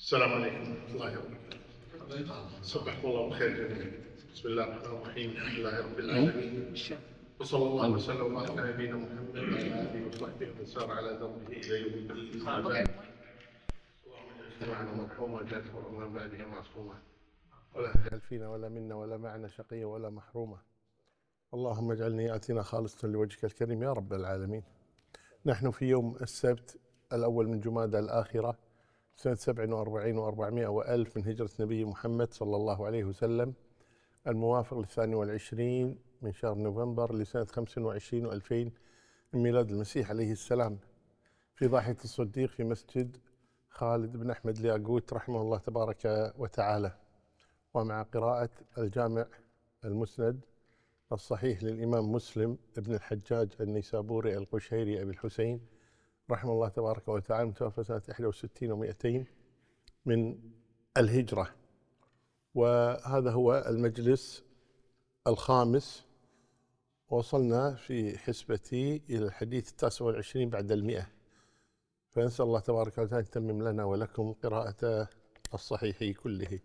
السلام عليكم ورحمة الله وبركاته. صبحكم الله بالخير جميعا. بسم الله الرحمن الرحيم. الحمد لله رب العالمين، وصلى الله وسلم وبارك على نبينا محمد وعلى آله وصحبه ومن سار على دربه إلى يوم الدين. أما بعد، اللهم اجعل اجتماعنا مرحوما واجعل فرقنا من بعده معصوما، ولا تجعل فينا ولا منا ولا معنا شقيا ولا محروما. اللهم اجعل نياتنا خالصة لوجهك الكريم يا رب العالمين. نحن في يوم السبت الأول من جمادى الآخرة سنة 47 و400 وألف من هجرة نبي محمد صلى الله عليه وسلم، الموافق ل22 من شهر نوفمبر لسنة 25 و2000 من ميلاد المسيح عليه السلام، في ضاحية الصديق في مسجد خالد بن أحمد الياقوت رحمه الله تبارك وتعالى، ومع قراءة الجامع المسند الصحيح للإمام مسلم ابن الحجاج النيسابوري القشيري أبي الحسين رحمه الله تبارك وتعالى، متوفى سنة 61 و200 من الهجرة. وهذا هو المجلس الخامس، وصلنا في حسبتي إلى الحديث 29 بعد 100، فنسأل الله تبارك وتعالى أن يتمم لنا ولكم قراءة الصحيح كله.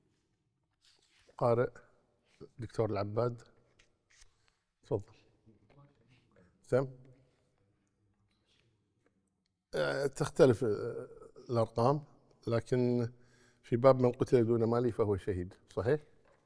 قارئ دكتور العباد، تفضل. سم تختلف الأرقام، لكن في باب من قتل دون ماله فهو شهيد، صحيح؟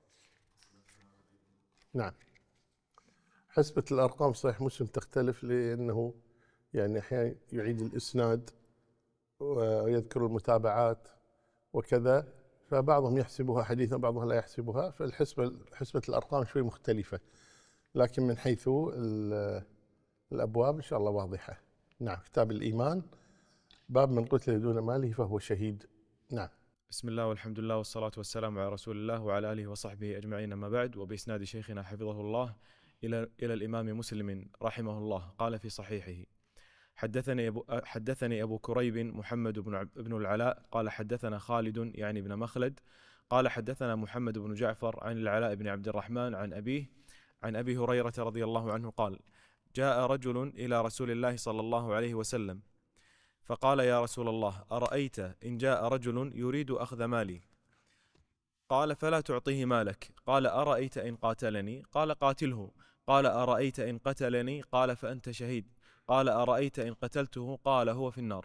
نعم. حسبة الأرقام صحيح مسلم تختلف، لأنه يعني أحيانا يعيد الإسناد ويذكر المتابعات وكذا، فبعضهم يحسبها حديثا بعضهم لا يحسبها، حسبة الأرقام شوي مختلفة، لكن من حيث الأبواب إن شاء الله واضحة. نعم. كتاب الإيمان، باب من قتل دون ماله فهو شهيد. نعم. بسم الله والحمد لله والصلاة والسلام على رسول الله وعلى آله وصحبه أجمعين. أما بعد، وبإسناد شيخنا حفظه الله إلى الإمام مسلم رحمه الله قال في صحيحه: حدثني أبو كريب محمد بن العلاء قال حدثنا خالد يعني بن مخلد قال حدثنا محمد بن جعفر عن العلاء بن عبد الرحمن عن أبيه عن أبي هريرة رضي الله عنه قال: جاء رجل إلى رسول الله صلى الله عليه وسلم فقال: يا رسول الله، أرأيت إن جاء رجل يريد أخذ مالي؟ قال: فلا تعطيه مالك. قال: أرأيت إن قاتلني؟ قال: قاتله. قال: أرأيت إن قتلني؟ قال: فأنت شهيد. قال: أرأيت إن قتلته؟ قال: هو في النار.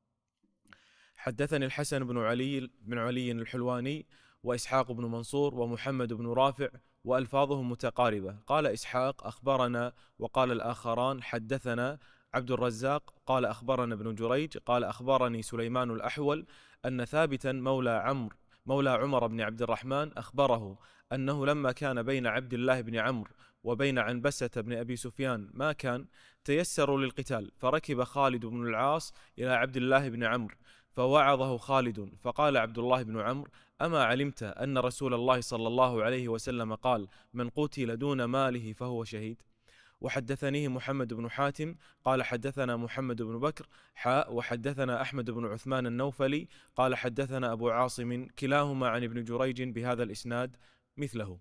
حدثني الحسن بن علي الحلواني وإسحاق بن منصور ومحمد بن رافع وألفاظهم متقاربة. قال إسحاق: أخبرنا، وقال الآخران: حدثنا عبد الرزاق قال أخبرنا ابن جريج قال أخبرني سليمان الأحول أن ثابتا مولى عمر بن عبد الرحمن أخبره أنه لما كان بين عبد الله بن عمرو وبين عنبسة بن أبي سفيان ما كان، تيسروا للقتال، فركب خالد بن العاص إلى عبد الله بن عمرو فوعظه خالد، فقال عبد الله بن عمرو: أما علمت أن رسول الله صلى الله عليه وسلم قال: من قتل دون ماله فهو شهيد؟ وحدثنيه محمد بن حاتم قال حدثنا محمد بن بكر وحدثنا أحمد بن عثمان النوفلي قال حدثنا أبو عاصم كلاهما عن ابن جريج بهذا الإسناد مثله.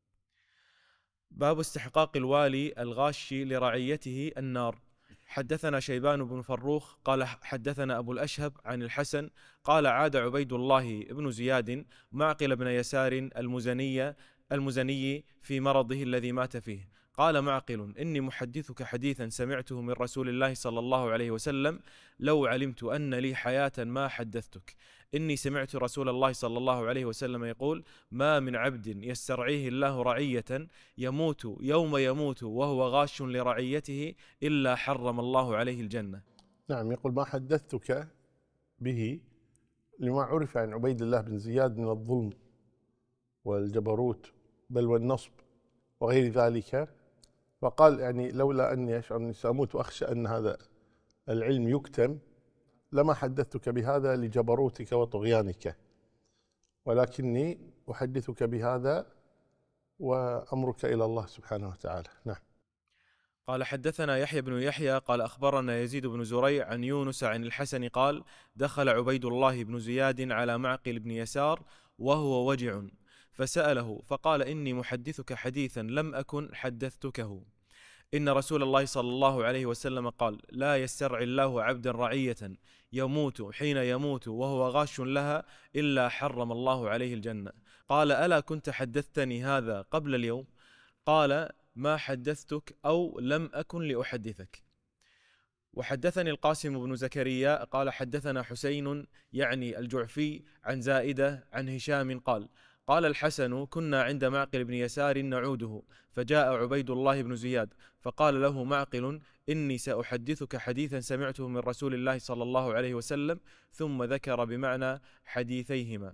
باب استحقاق الوالي الغاش لرعيته النار. حدثنا شيبان بن فروخ قال حدثنا أبو الأشهب عن الحسن قال: عاد عبيد الله بن زياد معقل بن يسار المزني في مرضه الذي مات فيه. قال معقل: إني محدثك حديثا سمعته من رسول الله صلى الله عليه وسلم، لو علمت أن لي حياة ما حدثتك. إني سمعت رسول الله صلى الله عليه وسلم يقول: ما من عبد يسترعيه الله رعية يموت يوم يموت وهو غاش لرعيته إلا حرم الله عليه الجنة. نعم. يقول: ما حدثتك به لما عرف عن عبيد الله بن زياد من الظلم والجبروت بل والنصب وغير ذلك، فقال يعني لولا أني أشعر أني سأموت وأخشى أن هذا العلم يكتم لما حدثتك بهذا لجبروتك وطغيانك، ولكني أحدثك بهذا وأمرك إلى الله سبحانه وتعالى. نعم. قال حدثنا يحيى بن يحيى قال أخبرنا يزيد بن زريع عن يونس عن الحسن قال: دخل عبيد الله بن زياد على معقل بن يسار وهو وجع، فسأله فقال: إني محدثك حديثا لم أكن حدثتكه. إن رسول الله صلى الله عليه وسلم قال: لا يسترعي الله عبدا رعية يموت حين يموت وهو غاش لها إلا حرم الله عليه الجنة. قال: ألا كنت حدثتني هذا قبل اليوم؟ قال: ما حدثتك أو لم أكن لأحدثك. وحدثني القاسم بن زكريا قال: حدثنا حسين يعني الجعفي عن زائدة عن هشام قال: قال الحسن: كنا عند معقل بن يسار نعوده، فجاء عبيد الله بن زياد فقال له معقل: إني سأحدثك حديثا سمعته من رسول الله صلى الله عليه وسلم، ثم ذكر بمعنى حديثيهما.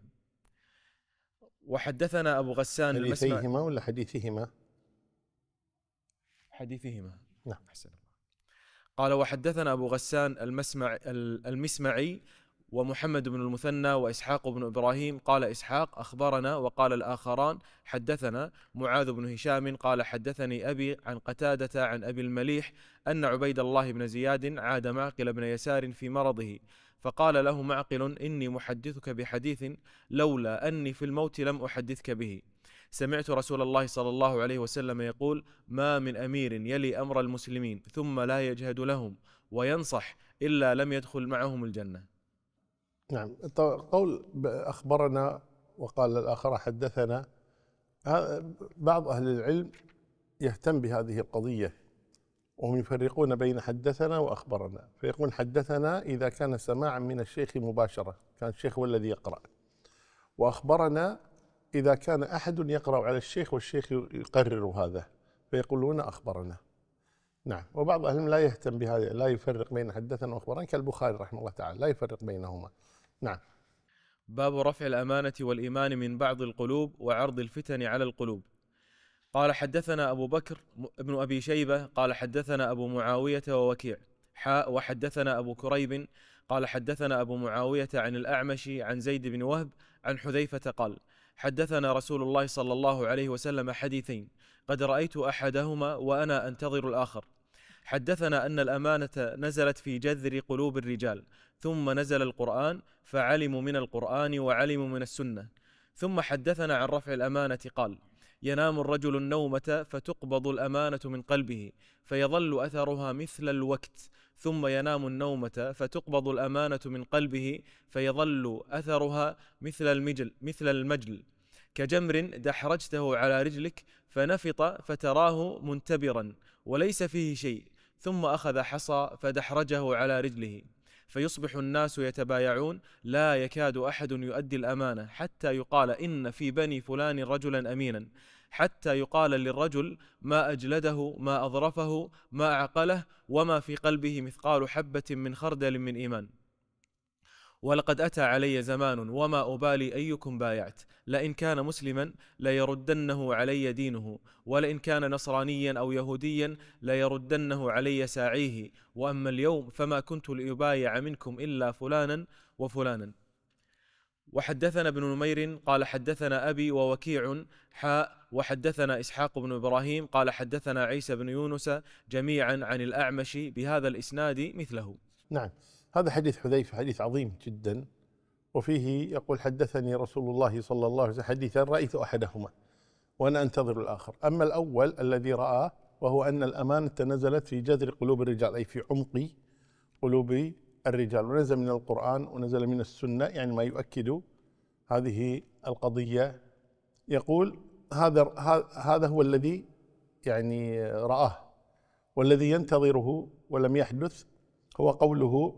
وحدثنا أبو غسان المسمع. حديثيهما ولا حديثهما؟ حديثهما. نعم. أحسن. قال: وحدثنا أبو غسان المسمعي ومحمد بن المثنى وإسحاق بن إبراهيم. قال إسحاق: أخبرنا. وقال الآخران: حدثنا. معاذ بن هشام قال: حدثني أبي عن قتادة عن أبي المليح أن عبيد الله بن زياد عاد معقل بن يسار في مرضه، فقال له معقل: إني محدثك بحديث لولا أني في الموت لم أحدثك به. سمعت رسول الله صلى الله عليه وسلم يقول: ما من أمير يلي أمر المسلمين ثم لا يجهد لهم وينصح إلا لم يدخل معهم الجنة. نعم. قول أخبرنا وقال الآخر حدثنا، بعض أهل العلم يهتم بهذه القضية، وهم يفرقون بين حدثنا وأخبرنا، فيقول حدثنا إذا كان سماعا من الشيخ مباشرة، كان الشيخ هو الذي يقرأ، وأخبرنا إذا كان أحد يقرأ على الشيخ والشيخ يقرر هذا، فيقولون أخبرنا. نعم. وبعض أهل العلم لا يهتم بهذا، لا يفرق بين حدثنا وأخبرنا، كالبخاري رحمه الله تعالى لا يفرق بينهما. نعم. باب رفع الأمانة والإيمان من بعض القلوب وعرض الفتن على القلوب. قال: حدثنا أبو بكر ابن أبي شيبة قال: حدثنا أبو معاوية ووكيع وحدثنا أبو كريب قال: حدثنا أبو معاوية عن الأعمش عن زيد بن وهب عن حذيفة قال: حدثنا رسول الله صلى الله عليه وسلم حديثين قد رأيت أحدهما وأنا أنتظر الآخر. حدثنا أن الأمانة نزلت في جذر قلوب الرجال، ثم نزل القرآن فعلموا من القرآن وعلموا من السنة. ثم حدثنا عن رفع الأمانة قال: ينام الرجل النومة فتقبض الأمانة من قلبه فيظل أثرها مثل الوقت، ثم ينام النومة فتقبض الأمانة من قلبه فيظل أثرها مثل المجل، كجمر دحرجته على رجلك فنفط فتراه منتبرا وليس فيه شيء، ثم أخذ حصى فدحرجه على رجله، فيصبح الناس يتبايعون لا يكاد أحد يؤدي الأمانة حتى يقال: إن في بني فلان رجلا أمينا، حتى يقال للرجل: ما أجلده، ما أظرفه، ما أعقله، وما في قلبه مثقال حبة من خردل من إيمان. ولقد أتى علي زمان وما أبالي أيكم بايعت، لئن كان مسلما ليردنه علي دينه، ولئن كان نصرانيا أو يهوديا ليردنه علي ساعيه، وأما اليوم فما كنت لأبايع منكم إلا فلانا وفلانا. وحدثنا ابن نمير قال: حدثنا أبي ووكيع وحدثنا إسحاق بن إبراهيم قال: حدثنا عيسى بن يونس جميعا عن الأعمش بهذا الإسناد مثله. نعم. هذا حديث حذيفة حديث عظيم جدا، وفيه يقول: حدثني رسول الله صلى الله عليه وسلم حديثا رأيت أحدهما وأنا أنتظر الآخر. أما الأول الذي رآه وهو أن الأمانة نزلت في جذر قلوب الرجال، أي في عمق قلوب الرجال، ونزل من القرآن ونزل من السنة، يعني ما يؤكد هذه القضية. يقول هذا هو الذي يعني رآه، والذي ينتظره ولم يحدث هو قوله: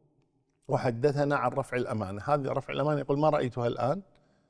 وحدثنا عن رفع الأمانة. هذه رفع الأمانة يقول ما رأيتها الآن،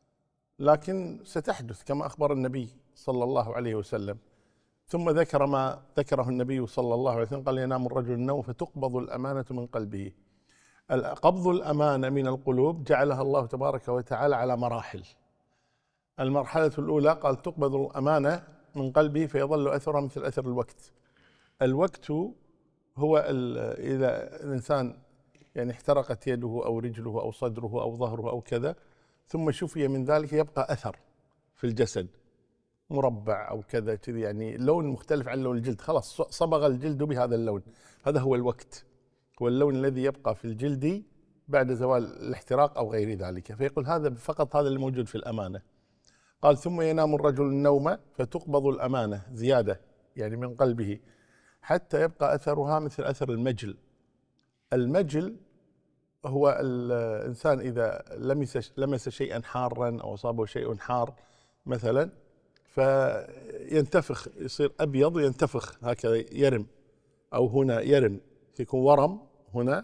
لكن ستحدث كما أخبر النبي صلى الله عليه وسلم. ثم ذكر ما ذكره النبي صلى الله عليه وسلم، قال: ينام الرجل النوم فتقبض الأمانة من قلبه. قبض الأمانة من القلوب جعلها الله تبارك وتعالى على مراحل. المرحلة الأولى قال: تقبض الأمانة من قلبه فيظل أثرها مثل أثر الوقت. الوقت هو إذا الإنسان يعني احترقت يده أو رجله أو صدره أو ظهره أو كذا، ثم شفي من ذلك، يبقى أثر في الجسد مربع أو كذا يعني لون مختلف عن لون الجلد، خلاص صبغ الجلد بهذا اللون، هذا هو الوقت، هو اللون الذي يبقى في الجلد بعد زوال الاحتراق أو غير ذلك. فيقول هذا فقط هذا الموجود في الأمانة. قال: ثم ينام الرجل النوم فتقبض الأمانة زيادة يعني من قلبه حتى يبقى أثرها مثل أثر المجل. المجل هو الإنسان إذا لمس شيئا حارا أو أصابه شيء حار مثلا فينتفخ، يصير أبيض وينتفخ هكذا يرم، أو هنا يرم يكون ورم هنا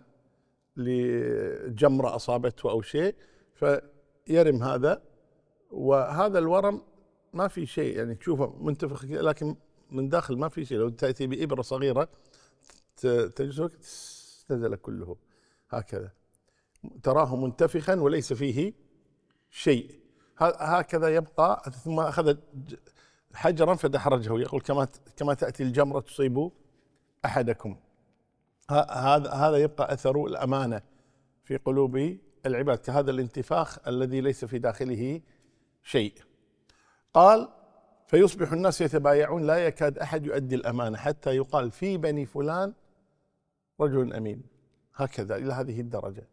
لجمرة أصابته أو شيء فيرم هذا، وهذا الورم ما في شيء يعني تشوفه منتفخ لكن من داخل ما في شيء. لو تأتي بإبرة صغيرة تجلسك نزل كله هكذا، تراه منتفخا وليس فيه شيء. هكذا يبقى. ثم أخذ حجرا فدحرجه، يقول كما تأتي الجمرة تصيب أحدكم. هذا يبقى أثر الأمانة في قلوب العباد، كهذا الانتفاخ الذي ليس في داخله شيء. قال فيصبح الناس يتبايعون لا يكاد أحد يؤدي الأمانة حتى يقال في بني فلان رجل أمين، هكذا إلى هذه الدرجة.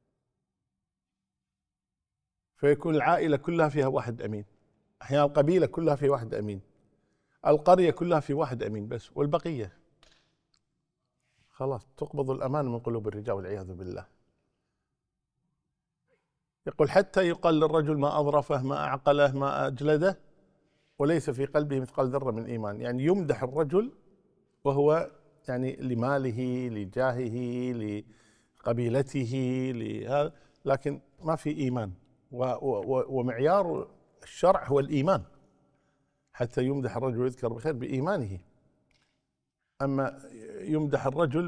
فيكون العائلة كلها فيها واحد أمين، أحيانا القبيلة كلها في واحد أمين، القرية كلها في واحد أمين بس، والبقية خلاص تقبض الأمان من قلوب الرجال والعياذ بالله. يقول حتى يقال للرجل ما أظرفه ما أعقله ما أجلده وليس في قلبه مثقال ذرة من إيمان. يعني يمدح الرجل وهو يعني لماله لجاهه لقبيلته لهذا، لكن ما في إيمان، ومعيار الشرع هو الإيمان حتى يمدح الرجل ويذكر بخير بإيمانه. أما يمدح الرجل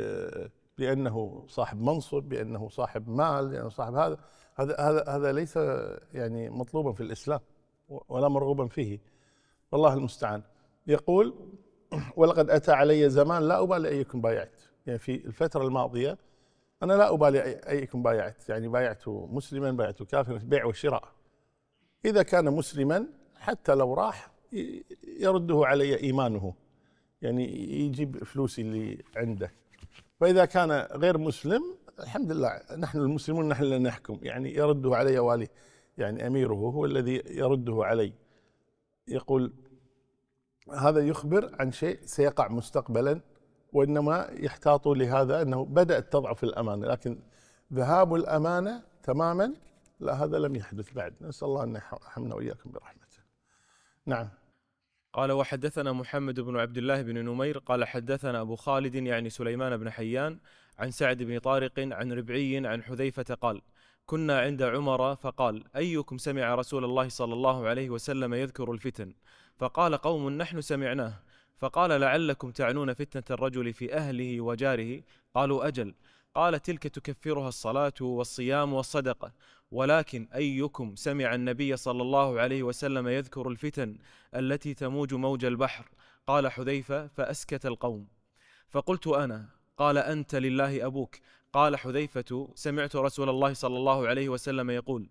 بأنه صاحب منصب، بأنه صاحب مال، بأنه صاحب هذا ليس يعني مطلوبا في الإسلام ولا مرغوبا فيه، والله المستعان. يقول ولقد أتى علي زمان لا أبالي أيكم بايعت. يعني في الفترة الماضية أنا لا أبالي أيكم بايعت، يعني بايعت مسلما بايعت كافرا، بيع وشراء. إذا كان مسلما حتى لو راح يرده علي إيمانه، يعني يجيب فلوسي اللي عنده. فإذا كان غير مسلم الحمد لله نحن المسلمون نحن اللي نحكم، يعني يرده علي والي، يعني أميره هو الذي يرده علي. يقول هذا يخبر عن شيء سيقع مستقبلا، وإنما يحتاط لهذا أنه بدأت تضعف الأمانة، لكن ذهاب الأمانة تماما لا، هذا لم يحدث بعد. نسأل الله أن يرحمنا وإياكم برحمته. نعم. قال وحدثنا محمد بن عبد الله بن نمير قال حدثنا أبو خالد يعني سليمان بن حيان عن سعد بن طارق عن ربعي عن حذيفة قال كنا عند عمر فقال أيكم سمع رسول الله صلى الله عليه وسلم يذكر الفتن؟ فقال قوم نحن سمعناه. فقال لعلكم تعنون فتنة الرجل في أهله وجاره؟ قالوا أجل. قال تلك تكفرها الصلاة والصيام والصدقة. ولكن أيكم سمع النبي صلى الله عليه وسلم يذكر الفتن التي تموج موج البحر؟ قال حذيفة فأسكت القوم. فقلت أنا. قال أنت لله أبوك. قال حذيفة سمعت رسول الله صلى الله عليه وسلم يقول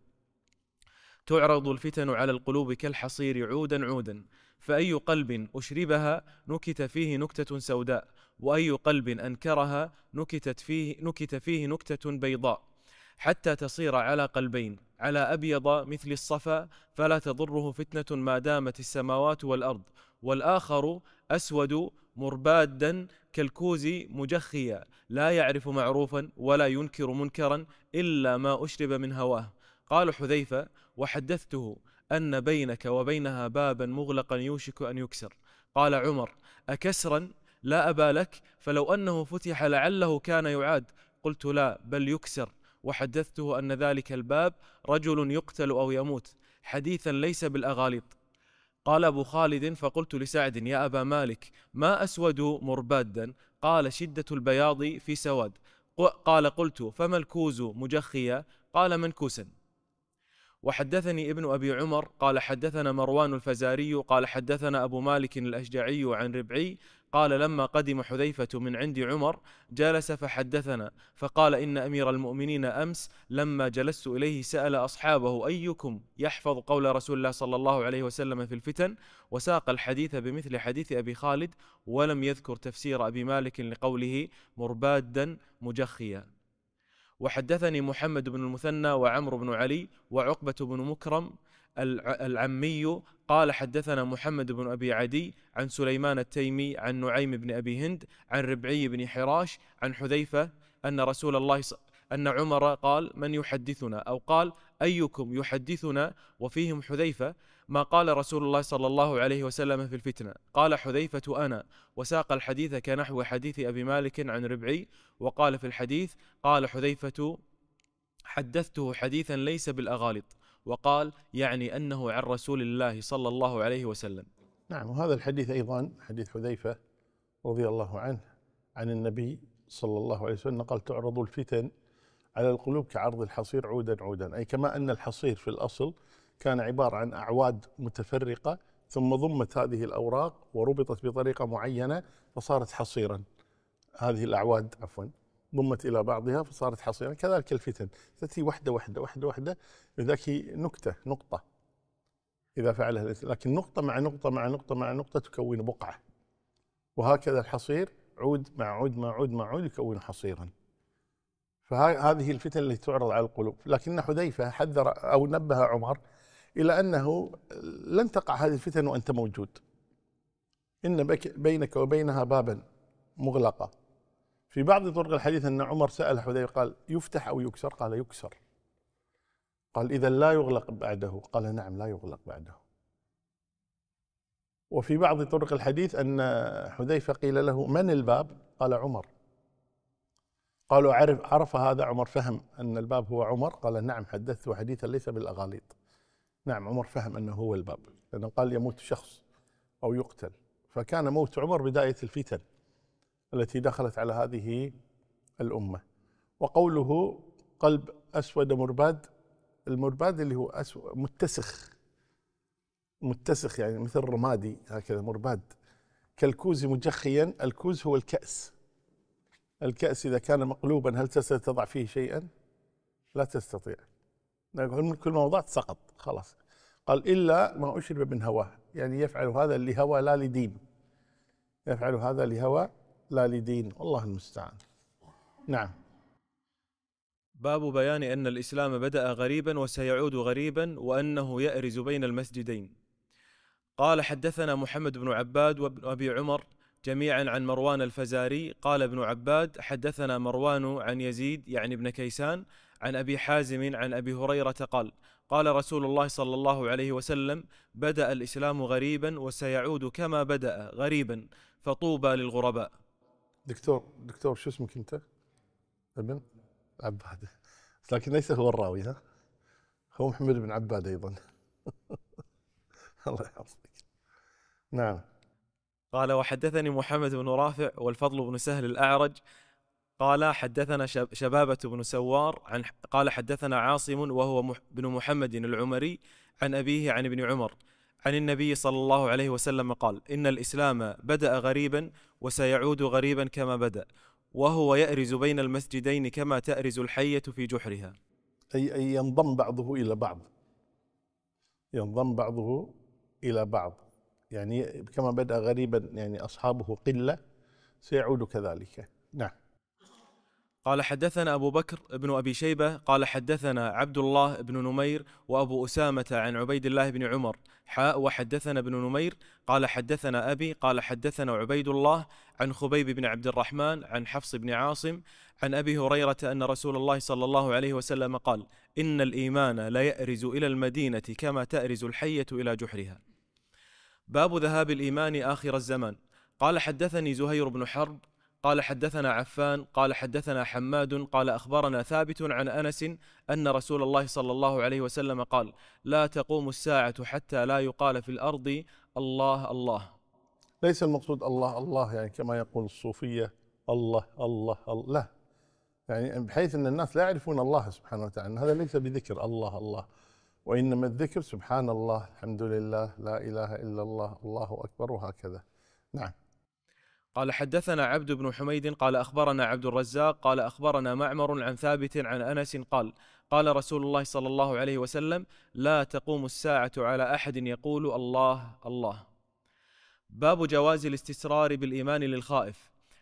تعرض الفتن على القلوب كالحصير عودا عودا، فأي قلب أشربها نكت فيه نكتة سوداء، وأي قلب أنكرها نكت فيه نكتة بيضاء، حتى تصير على قلبين، على أبيض مثل الصفا فلا تضره فتنة ما دامت السماوات والأرض، والآخر أسود مربادا كالكوز مجخيا لا يعرف معروفا ولا ينكر منكرا إلا ما أشرب من هواه. قال حذيفة وحدثته أن بينك وبينها بابا مغلقا يوشك أن يكسر. قال عمر أكسرا؟ لا أبا لك، فلو أنه فتح لعله كان يعاد. قلت لا بل يكسر. وحدثته أن ذلك الباب رجل يقتل أو يموت، حديثا ليس بالأغاليط. قال أبو خالد فقلت لسعد يا أبا مالك ما أسود مربادا؟ قال شدة البياض في سواد. قال قلت فما الكوز مجخيا؟ قال منكوسا. وحدثني ابن أبي عمر قال حدثنا مروان الفزاري قال حدثنا أبو مالك الأشجعي عن ربعي قال لما قدم حذيفة من عند عمر جلس فحدثنا، فقال إن أمير المؤمنين أمس لما جلست إليه سأل أصحابه أيكم يحفظ قول رسول الله صلى الله عليه وسلم في الفتن، وساق الحديث بمثل حديث أبي خالد، ولم يذكر تفسير أبي مالك لقوله مربادا مجخيا. وحدثني محمد بن المثنى وعمرو بن علي وعقبة بن مكرم العمي قال حدثنا محمد بن أبي عدي عن سليمان التيمي عن نعيم بن أبي هند عن ربعي بن حراش عن حذيفة أن عمر قال من يحدثنا، أو قال أيكم يحدثنا وفيهم حذيفة، ما قال رسول الله صلى الله عليه وسلم في الفتنة. قال حذيفة أنا، وساق الحديث كنحو حديث أبي مالك عن ربعي. وقال في الحديث قال حذيفة حدثته حديثا ليس بالأغالط، وقال يعني أنه عن رسول الله صلى الله عليه وسلم. نعم، وهذا الحديث أيضا حديث حذيفة رضي الله عنه عن النبي صلى الله عليه وسلم قال تعرض الفتن على القلوب كعرض الحصير عودا عودا، أي كما أن الحصير في الأصل كان عبارة عن أعواد متفرقة ثم ضمت هذه الأوراق وربطت بطريقة معينة فصارت حصيرا. هذه الأعواد ضمت إلى بعضها فصارت حصيرا. كذلك الفتن تأتي واحدة واحدة واحدة واحدة، لذلك نقطة إذا فعلها الإنسان، لكن نقطة مع نقطة مع نقطة مع نقطة تكون بقعة، وهكذا الحصير عود مع عود مع عود مع عود يكون حصيرا. فهذه الفتن التي تعرض على القلوب. لكن حذيفة حذر أو نبه عمر إلى أنه لن تقع هذه الفتن وأنت موجود، إن بينك وبينها بابا مغلقة. في بعض طرق الحديث أن عمر سأل حذيفة قال يفتح أو يكسر؟ قال يكسر. قال إذا لا يغلق بعده؟ قال نعم لا يغلق بعده. وفي بعض طرق الحديث أن حذيفة قيل له من الباب؟ قال عمر. قالوا عرف هذا عمر، فهم أن الباب هو عمر؟ قال نعم حدثته حديثا ليس بالأغاليط. نعم عمر فهم أنه هو الباب، لأنه قال يموت شخص أو يقتل، فكان موت عمر بداية الفتن التي دخلت على هذه الأمة. وقوله قلب أسود مرباد، المرباد اللي هو أسود متسخ يعني مثل رمادي هكذا مرباد، كالكوز مجخيا. الكوز هو الكأس. الكأس إذا كان مقلوبا هل تستطيع تضع فيه شيئا؟ لا تستطيع، كل ما وضعت سقط خلاص. قال إلا ما أشرب من هواه، يعني يفعل هذا لهوى لا لدين، يفعل هذا لهوى لا لدين، والله المستعان. نعم. باب بيان أن الإسلام بدأ غريبا وسيعود غريبا، وأنه يأرز بين المسجدين. قال حدثنا محمد بن عباد وابن أبي عمر جميعا عن مروان الفزاري قال ابن عباد حدثنا مروان عن يزيد يعني ابن كيسان عن أبي حازم عن أبي هريرة قال قال رسول الله صلى الله عليه وسلم بدأ الإسلام غريبا وسيعود كما بدأ غريبا فطوبى للغرباء. دكتور شو اسمك أنت؟ ابن عباد، لكن ليس هو الراوي، ها هو محمد بن عباد أيضا. الله يحفظك. نعم. قال وحدثني محمد بن رافع والفضل بن سهل الأعرج قال حدثنا شبابة بن سوار قال حدثنا عاصم وهو بن محمد العمري عن أبيه عن ابن عمر عن النبي صلى الله عليه وسلم قال إن الإسلام بدأ غريبا وسيعود غريبا كما بدأ، وهو يأرز بين المسجدين كما تأرز الحية في جحرها. أي ينضم بعضه إلى بعض، ينضم بعضه إلى بعض، يعني كما بدأ غريبا يعني أصحابه قلة سيعود كذلك. نعم. قال حدثنا أبو بكر بن أبي شيبة قال حدثنا عبد الله بن نمير وأبو أسامة عن عبيد الله بن عمر وحدثنا بن نمير قال حدثنا أبي قال حدثنا عبيد الله عن خبيب بن عبد الرحمن عن حفص بن عاصم عن أبي هريرة أن رسول الله صلى الله عليه وسلم قال إن الإيمان لا يأرز إلى المدينة كما تأرز الحية إلى جحرها. باب ذهاب الإيمان آخر الزمان. قال حدثني زهير بن حرب قال حدثنا عفان قال حدثنا حماد قال أخبرنا ثابت عن أنس أن رسول الله صلى الله عليه وسلم قال لا تقوم الساعة حتى لا يقال في الأرض الله الله. ليس المقصود الله الله يعني كما يقول الصوفية الله الله الله، لا، يعني بحيث أن الناس لا يعرفون الله سبحانه وتعالى، هذا ليس بذكر الله الله، وإنما الذكر سبحان الله الحمد لله لا إله إلا الله الله أكبر وهكذا. نعم. قال حدثنا عبد بن حميد قال أخبرنا عبد الرزاق قال أخبرنا معمر عن ثابت عن أنس قال قال رسول الله صلى الله عليه وسلم لا تقوم الساعة على أحد يقول الله الله. باب جواز الاستسرار بالإيمان للخائف.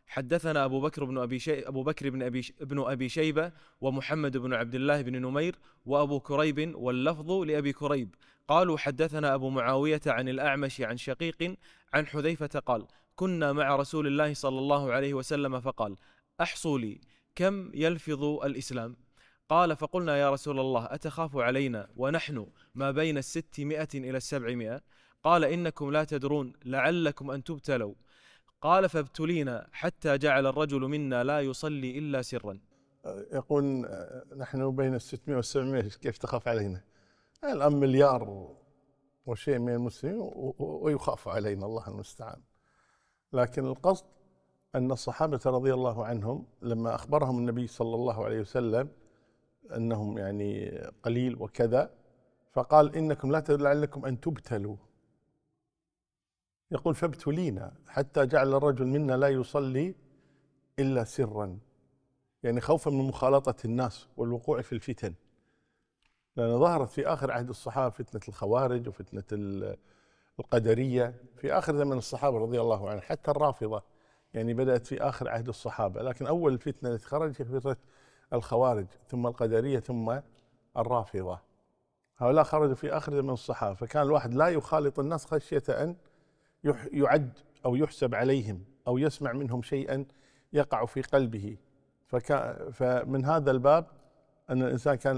حدثنا أبو بكر بن أبي شيبة ومحمد بن عبد الله بن نمير وأبو كريب، واللفظ لأبي كريب. قالوا حدثنا أبو معاوية عن الأعمش عن شقيق عن حذيفة قال: كنا مع رسول الله صلى الله عليه وسلم فقال: أحصوا لي كم يلفظ الإسلام؟ قال: فقلنا يا رسول الله أتخاف علينا ونحن ما بين 600 إلى 700؟ قال: إنكم لا تدرون لعلكم أن تبتلوا. قال: فابتلينا حتى جعل الرجل منا لا يصلي إلا سرا. يقول نحن بين 600 و 700 كيف تخاف علينا؟ الآن مليار وشيء من المسلمين ويخاف علينا، الله المستعان. لكن القصد أن الصحابة رضي الله عنهم لما أخبرهم النبي صلى الله عليه وسلم أنهم يعني قليل وكذا، فقال: إنكم لا تدرون لعلكم أن تبتلوا. يقول: فابتلينا حتى جعل الرجل منا لا يصلي إلا سرا، يعني خوفا من مخالطة الناس والوقوع في الفتن، لأن ظهرت في آخر عهد الصحابة فتنة الخوارج وفتنة القدرية في آخر زمن الصحابة رضي الله عنهم، حتى الرافضة يعني بدأت في آخر عهد الصحابة، لكن أول فتنة التي خرجت فتنة الخوارج ثم القدرية ثم الرافضة. هؤلاء خرجوا في آخر زمن الصحابة، فكان الواحد لا يخالط الناس خشية أن يعد أو يحسب عليهم أو يسمع منهم شيئا يقع في قلبه. فمن هذا الباب أن الإنسان كان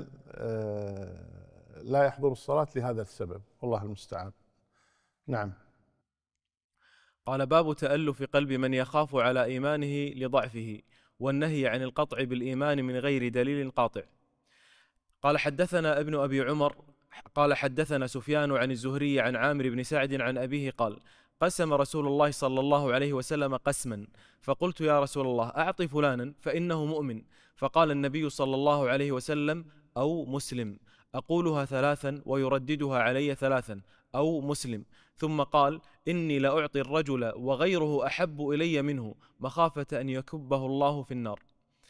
لا يحضر الصلاة لهذا السبب، والله المستعان. نعم. قال: باب تألف قلب من يخاف على إيمانه لضعفه، والنهي عن القطع بالإيمان من غير دليل قاطع. قال: حدثنا ابن أبي عمر قال: حدثنا سفيان عن الزهري عن عامر بن سعد عن أبيه قال: قسم رسول الله صلى الله عليه وسلم قسما، فقلت: يا رسول الله أعط فلانا فإنه مؤمن. فقال النبي صلى الله عليه وسلم: أو مسلم. أقولها 3 ويرددها علي 3: أو مسلم. ثم قال: إني لأعطي الرجل وغيره أحب إلي منه مخافة أن يكبه الله في النار.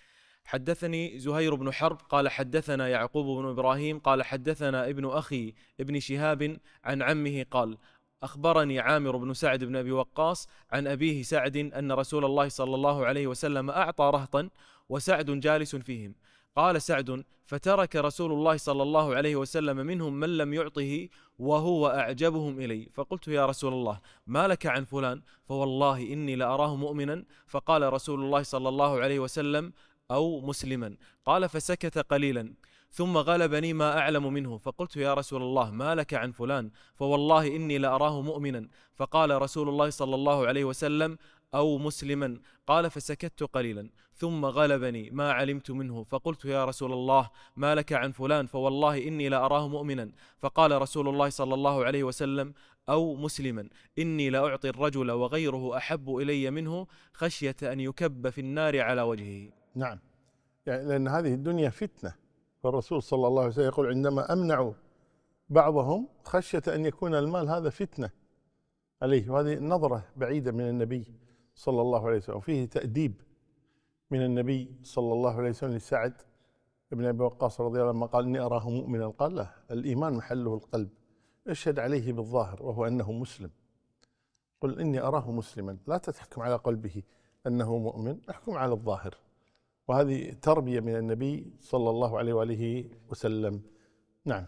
حدثني زهير بن حرب قال: حدثنا يعقوب بن إبراهيم قال: حدثنا ابن أخي ابن شهاب عن عمه قال: أخبرني عامر بن سعد بن أبي وقاص عن أبيه سعد أن رسول الله صلى الله عليه وسلم أعطى رهطا وسعد جالس فيهم. قال سعد: فترك رسول الله صلى الله عليه وسلم منهم من لم يعطه وهو أعجبهم إلي. فقلت: يا رسول الله ما لك عن فلان؟ فوالله إني لأراه مؤمنا. فقال رسول الله صلى الله عليه وسلم: أو مسلما. قال: فسكت قليلا ثم غلبني ما أعلم منه، فقلت: يا رسول الله ما لك عن فلان؟ فوالله إني لأراه مؤمنا. فقال رسول الله صلى الله عليه وسلم: أو مسلما. قال: فسكت قليلا ثم غلبني ما علمت منه، فقلت: يا رسول الله ما لك عن فلان؟ فوالله إني لأراه مؤمنا. فقال رسول الله صلى الله عليه وسلم: أو مسلما. إني لأعطي الرجل وغيره أحب إلي منه خشية أن يكب في النار على وجهه. نعم، يعني لأن هذه الدنيا فتنة، فالرسول صلى الله عليه وسلم يقول: عندما أمنعوا بعضهم خشية أن يكون المال هذا فتنة عليه. وهذه نظرة بعيدة من النبي صلى الله عليه وسلم، وفيه تأديب من النبي صلى الله عليه وسلم لسعد بن أبي وقاص رضي الله عنه، قال: إني أراه مؤمنا. قال له: الإيمان محله القلب، اشهد عليه بالظاهر وهو أنه مسلم، قل إني أراه مسلما، لا تحكم على قلبه أنه مؤمن، احكم على الظاهر. وهذه تربية من النبي صلى الله عليه وآله وسلم. نعم.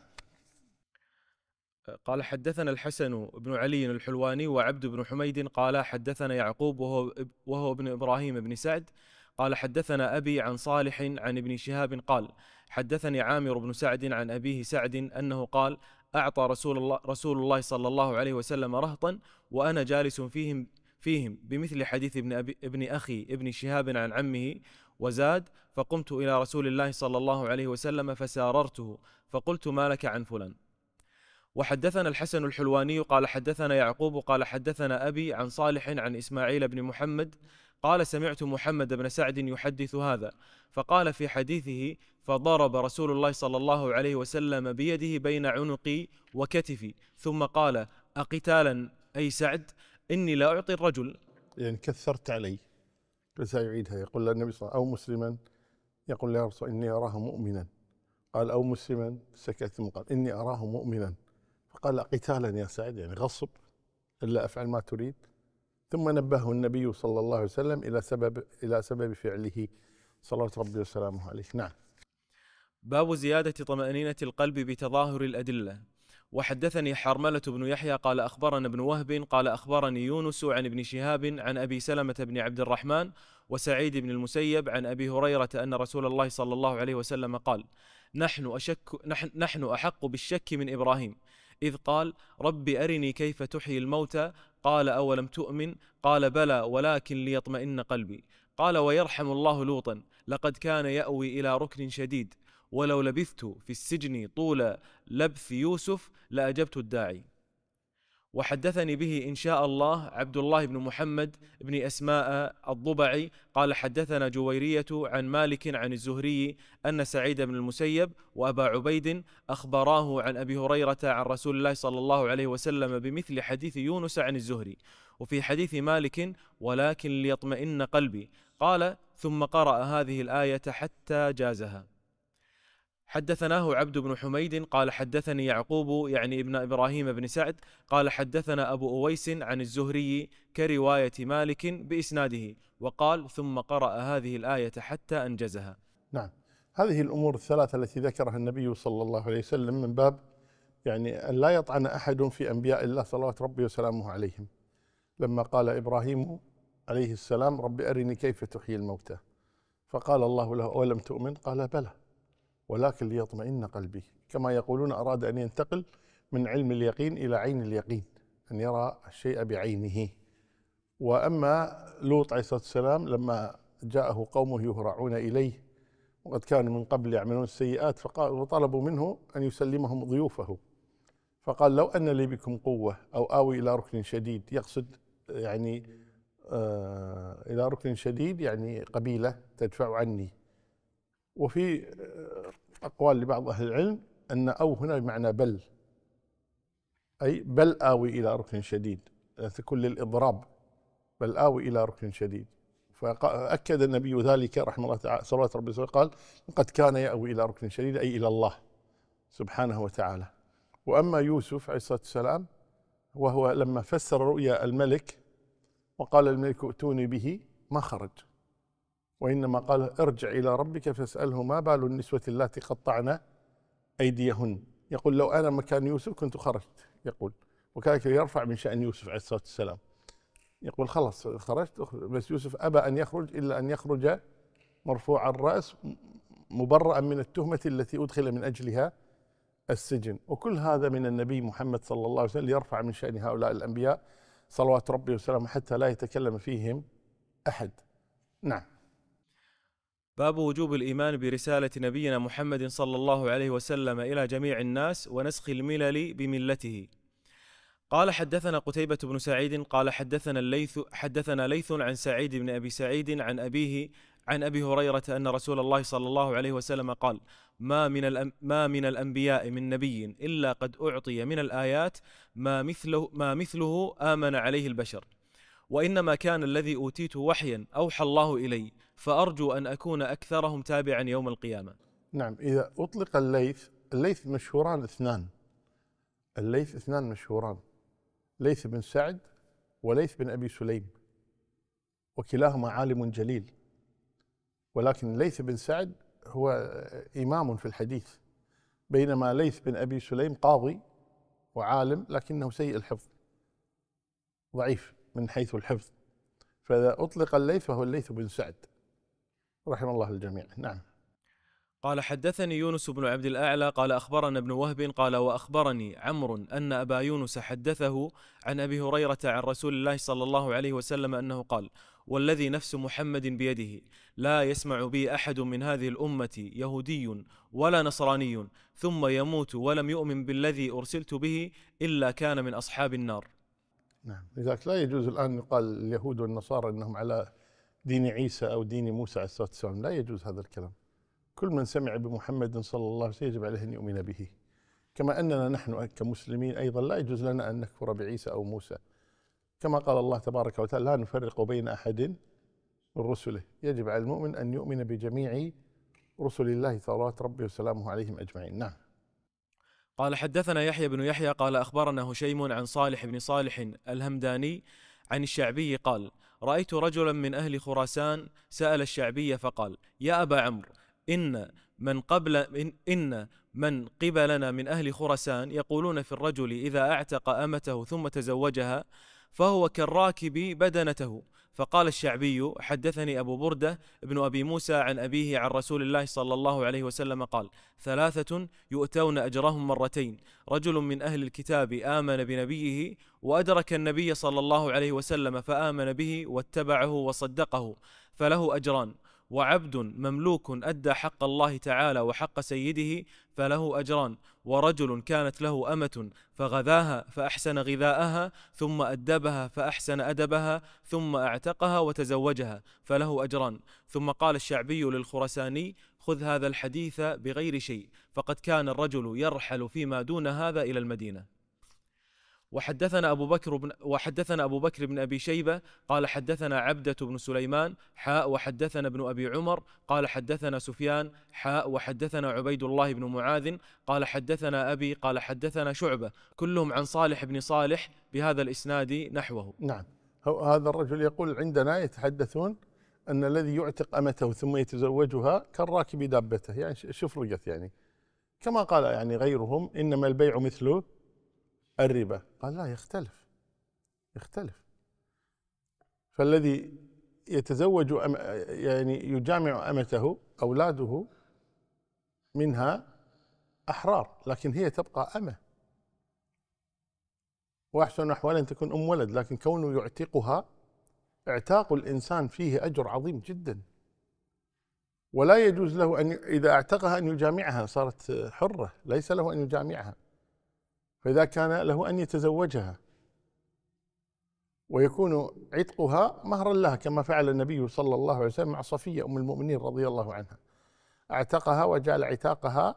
قال: حدثنا الحسن بن علي الحلواني وعبد بن حميد قال: حدثنا يعقوب وهو ابن إبراهيم بن سعد قال: حدثنا أبي عن صالح عن ابن شهاب قال: حدثني عامر بن سعد عن أبيه سعد أنه قال: أعطى رسول الله صلى الله عليه وسلم رهطا وأنا جالس فيهم بمثل حديث ابن أخي ابن شهاب عن عمه، وزاد: فقمت إلى رسول الله صلى الله عليه وسلم فساررته فقلت: ما لك عن فلان؟ وحدثنا الحسن الحلواني قال: حدثنا يعقوب قال: حدثنا أبي عن صالح عن إسماعيل بن محمد قال: سمعت محمد بن سعد يحدث هذا، فقال في حديثه: فضرب رسول الله صلى الله عليه وسلم بيده بين عنقي وكتفي، ثم قال: أقتالا أي سعد؟ إني لا أعطي الرجل. يعني كثرت علي، بس يعيدها. يقول النبي صلى الله عليه وسلم: أو مسلما. يقول: يا رسول إني أراه مؤمنا. قال: أو مسلما. سكت ثم قال: إني أراه مؤمنا. فقال: قتالا يا سعد، يعني غصب، إلا أفعل ما تريد. ثم نبهه النبي صلى الله عليه وسلم إلى سبب فعله صلوات ربي وسلامه عليه. نعم. باب زيادة طمأنينة القلب بتظاهر الأدلة. وحدثني حرملة بن يحيى قال أخبرنا ابن وهب قال أخبرني يونس عن ابن شهاب عن أبي سلمة بن عبد الرحمن وسعيد بن المسيب عن أبي هريرة أن رسول الله صلى الله عليه وسلم قال: نحن أحق بالشك من إبراهيم إذ قال: رب أرني كيف تحيي الموتى، قال: أولم تؤمن؟ قال: بلى ولكن ليطمئن قلبي. قال: ويرحم الله لوطا، لقد كان يأوي إلى ركن شديد، ولو لبثت في السجن طول لبث يوسف لأجبت الداعي. وحدثني به إن شاء الله عبد الله بن محمد بن أسماء الضبعي قال حدثنا جويرية عن مالك عن الزهري أن سعيد بن المسيب وأبا عبيد أخبراه عن أبي هريرة عن رسول الله صلى الله عليه وسلم بمثل حديث يونس عن الزهري. وفي حديث مالك: ولكن ليطمئن قلبي، قال: ثم قرأ هذه الآية حتى جازها. حدثناه عبد بن حميد قال حدثني يعقوب يعني ابن إبراهيم بن سعد قال حدثنا أبو أويس عن الزهري كرواية مالك بإسناده، وقال: ثم قرأ هذه الآية حتى أنجزها. نعم. هذه الأمور الثلاثة التي ذكرها النبي صلى الله عليه وسلم من باب يعني أن لا يطعن أحد في أنبياء الله صلوات ربي وسلامه عليهم. لما قال إبراهيم عليه السلام: رب أرني كيف تحيي الموتى، فقال الله له: أولم تؤمن؟ قال: بلى ولكن ليطمئن قلبي. كما يقولون أراد أن ينتقل من علم اليقين إلى عين اليقين، أن يرى الشيء بعينه. وأما لوط عليه الصلاة والسلام لما جاءه قومه يهرعون إليه وقد كانوا من قبل يعملون السيئات وطلبوا منه أن يسلمهم ضيوفه، فقال: لو أن لي بكم قوة أو آوي إلى ركن شديد، يقصد يعني إلى ركن شديد يعني قبيلة تدفع عني. وفي أقوال لبعض أهل العلم أن أو هنا بمعنى بل، أي بل آوي إلى ركن شديد، تكون للإضراب، بل آوي إلى ركن شديد. فأكد النبي ذلك رحمه الله تعالى صلوات ربي وسلامه، قال: قد كان يأوي إلى ركن شديد، أي إلى الله سبحانه وتعالى. وأما يوسف عليه الصلاة والسلام وهو لما فسر رؤيا الملك وقال الملك ائتوني به، ما خرج، وإنما قال: ارجع إلى ربك فاسأله ما بال النسوة اللاتي قطعن أيديهن. يقول: لو أنا مكان يوسف كنت خرجت، يقول، وكذلك يرفع من شأن يوسف عليه الصلاة والسلام، يقول: خلاص خرجت، بس يوسف أبى أن يخرج إلا أن يخرج مرفوع الرأس مبرأ من التهمة التي أدخل من أجلها السجن. وكل هذا من النبي محمد صلى الله عليه وسلم ليرفع من شأن هؤلاء الأنبياء صلوات ربي وسلامه حتى لا يتكلم فيهم أحد. نعم. باب وجوب الإيمان برسالة نبينا محمد صلى الله عليه وسلم إلى جميع الناس ونسخ الملل بملته. قال حدثنا قتيبة بن سعيد قال حدثنا ليث عن سعيد بن أبي سعيد عن أبيه عن أبي هريرة أن رسول الله صلى الله عليه وسلم قال: ما من الأنبياء من نبي إلا قد أعطي من الآيات ما مثله آمن عليه البشر، وإنما كان الذي أوتيت وحيا أوحى الله إلي، فأرجو أن أكون أكثرهم تابعا يوم القيامة. نعم. إذا أطلق الليث مشهوران اثنان، الليث اثنان مشهوران، ليث بن سعد وليث بن أبي سليم، وكلاهما عالم جليل، ولكن ليث بن سعد هو إمام في الحديث، بينما ليث بن أبي سليم قاضي وعالم لكنه سيء الحفظ، ضعيف من حيث الحفظ. فإذا أطلق الليث فهو الليث بن سعد رحمه الله الجميع. نعم. قال حدثني يونس بن عبد الأعلى قال أخبرنا ابن وهب قال وأخبرني عمرو أن أبا يونس حدثه عن أبي هريرة عن رسول الله صلى الله عليه وسلم أنه قال: والذي نفس محمد بيده لا يسمع بي أحد من هذه الأمة يهودي ولا نصراني ثم يموت ولم يؤمن بالذي أرسلت به إلا كان من أصحاب النار. نعم. لذلك لا يجوز الآن يقال اليهود والنصارى أنهم على دين عيسى أو دين موسى عليه الصلاة والسلام، لا يجوز هذا الكلام. كل من سمع بمحمد صلى الله عليه وسلم يجب عليه أن يؤمن به، كما أننا نحن كمسلمين أيضا لا يجوز لنا أن نكفر بعيسى أو موسى، كما قال الله تبارك وتعالى: لا نفرق بين أحد من رسله. يجب على المؤمن أن يؤمن بجميع رسل الله صلوات ربي وسلامه عليهم أجمعين. نعم. قال حدثنا يحيى بن يحيى قال أخبرنا هشيم عن صالح بن صالح الهمداني عن الشعبي قال: رأيت رجلا من أهل خراسان سأل الشعبي فقال: يا أبا عمرو، إن من قبلنا من أهل خراسان يقولون في الرجل إذا أعتق أمته ثم تزوجها فهو كالراكب بدنته. فقال الشعبي: حدثني أبو بردة ابن أبي موسى عن أبيه عن رسول الله صلى الله عليه وسلم قال: ثلاثة يؤتون أجرهم مرتين: رجل من أهل الكتاب آمن بنبيه وأدرك النبي صلى الله عليه وسلم فآمن به واتبعه وصدقه فله أجران، وعبد مملوك أدى حق الله تعالى وحق سيده فله أجران، ورجل كانت له أمة فغذاها فأحسن غذاءها ثم أدبها فأحسن أدبها ثم أعتقها وتزوجها فله أجران. ثم قال الشعبي للخرساني: خذ هذا الحديث بغير شيء، فقد كان الرجل يرحل فيما دون هذا إلى المدينة. وحدثنا أبو بكر بن أبي شيبة قال حدثنا عبدة بن سليمان وحدثنا ابن أبي عمر قال حدثنا سفيان وحدثنا عبيد الله بن معاذ قال حدثنا أبي قال حدثنا شعبة، كلهم عن صالح بن صالح بهذا الإسناد نحوه. نعم. هذا الرجل يقول عندنا يتحدثون أن الذي يعتق أمته ثم يتزوجها كالراكب دابته، يعني شفرقت، يعني كما قال يعني غيرهم: إنما البيع مثله الربا. قال لا، يختلف. فالذي يتزوج يعني يجامع أمته أولاده منها أحرار، لكن هي تبقى أمة، وأحسن أحوال أن تكون أم ولد، لكن كونه يعتقها، اعتاق الإنسان فيه أجر عظيم جدا، ولا يجوز له أن إذا اعتقها أن يجامعها، صارت حرة، ليس له أن يجامعها، فإذا كان له أن يتزوجها ويكون عتقها مهرا لها، كما فعل النبي صلى الله عليه وسلم مع صفية أم المؤمنين رضي الله عنها، اعتقها وجعل عتاقها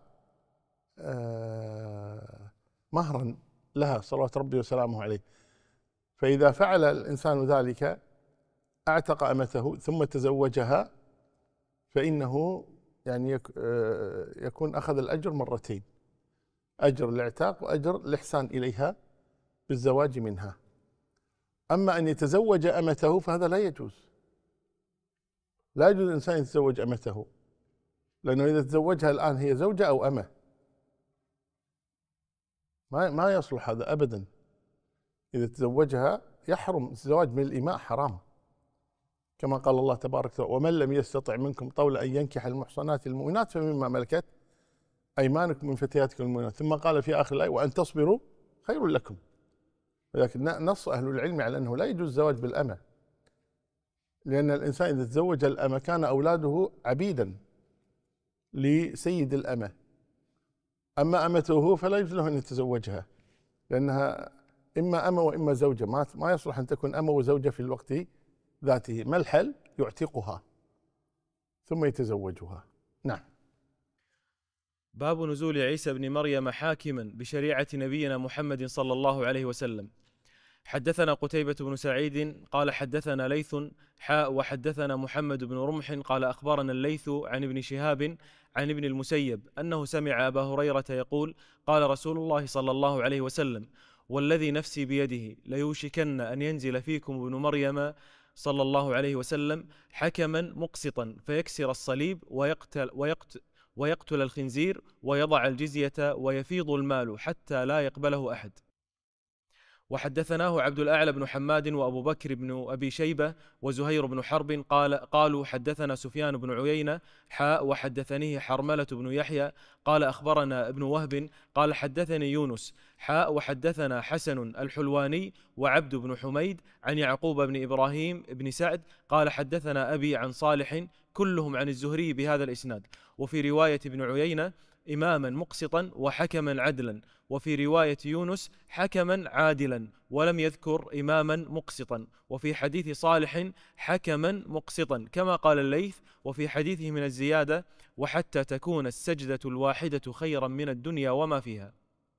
مهرا لها صلوات ربي وسلامه عليه. فإذا فعل الإنسان ذلك، اعتق أمته ثم تزوجها، فإنه يعني يكون أخذ الأجر مرتين: أجر الاعتاق وأجر الإحسان إليها بالزواج منها. أما أن يتزوج أمته فهذا لا يجوز، لا يجوز الإنسان يتزوج أمته، لأنه إذا تزوجها الآن هي زوجة أو أمة، ما يصلح هذا أبدا. إذا تزوجها يحرم الزواج من الإماء، حرام، كما قال الله تبارك وتعالى: ومن لم يستطع منكم طولا أن ينكح المحصنات المؤمنات فمما ملكت أيمانكم من فتياتكم المؤمنات. ثم قال في آخر الآية: وأن تصبروا خير لكم. ولكن نص أهل العلم على أنه لا يجوز الزواج بالأمة، لأن الإنسان إذا تزوج الأمة كان أولاده عبيدا لسيد الأمة، أما أمته فلا يجوز له أن يتزوجها، لأنها إما أمة وإما زوجة، ما يصلح أن تكون أمة وزوجة في الوقت ذاته. ما الحل؟ يعتقها ثم يتزوجها. نعم. باب نزول عيسى بن مريم حاكما بشريعة نبينا محمد صلى الله عليه وسلم. حدثنا قتيبة بن سعيد قال حدثنا ليث وحدثنا محمد بن رمح قال أخبرنا الليث عن ابن شهاب عن ابن المسيب أنه سمع أبا هريرة يقول: قال رسول الله صلى الله عليه وسلم: والذي نفسي بيده ليوشكن أن ينزل فيكم ابن مريم صلى الله عليه وسلم حكما مقسطا فيكسر الصليب ويقتل الخنزير ويضع الجزية ويفيض المال حتى لا يقبله أحد. وحدثناه عبد الأعلى بن حماد وأبو بكر بن أبي شيبة وزهير بن حرب قالوا حدثنا سفيان بن عيينة وحدثنيه حرملة بن يحيى قال أخبرنا ابن وهب قال حدثني يونس وحدثنا حسن الحلواني وعبد بن حميد عن يعقوب بن إبراهيم بن سعد قال حدثنا أبي عن صالح، كلهم عن الزهري بهذا الإسناد. وفي رواية ابن عيينة: إماما مقسطا وحكما عدلا، وفي رواية يونس: حكما عادلا، ولم يذكر إماما مقسطا. وفي حديث صالح: حكما مقسطا، كما قال الليث. وفي حديثه من الزيادة: وحتى تكون السجدة الواحدة خيرا من الدنيا وما فيها.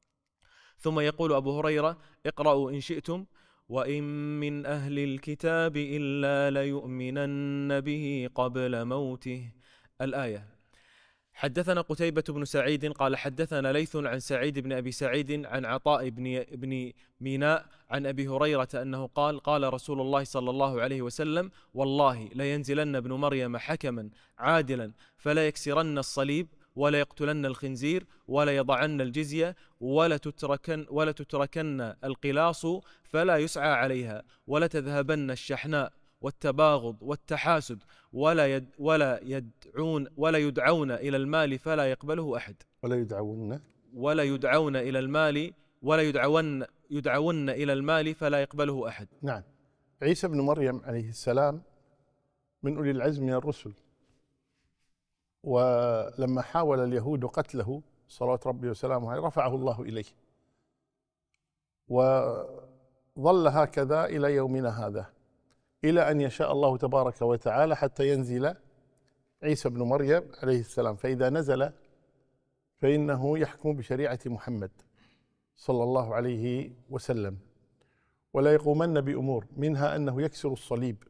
ثم يقول أبو هريرة: اقرأوا إن شئتم: وإن من أهل الكتاب إلا ليؤمنن به قبل موته، الآية. حدثنا قتيبة بن سعيد قال حدثنا ليث عن سعيد بن أبي سعيد عن عطاء بن ميناء عن أبي هريرة أنه قال قال رسول الله صلى الله عليه وسلم والله لينزلن ابن مريم حكما عادلا فلا يكسرن الصليب ولا يقتلن الخنزير ولا يضعن الجزية ولا تتركن القلاص فلا يسعى عليها ولا تذهبن الشحناء والتباغض والتحاسد ولا يدعون إلى المال فلا يقبله أحد ولا يدعون إلى المال يدعون إلى المال فلا يقبله أحد. نعم. عيسى بن مريم عليه السلام من أولي العزم من الرسل، ولما حاول اليهود قتله صلوات ربي وسلامه عليه رفعه الله إليه، وظل هكذا إلى يومنا هذا، إلى أن يشاء الله تبارك وتعالى حتى ينزل عيسى بن مريم عليه السلام. فإذا نزل فإنه يحكم بشريعة محمد صلى الله عليه وسلم، ولا يقومن بأمور منها أنه يكسر الصليب،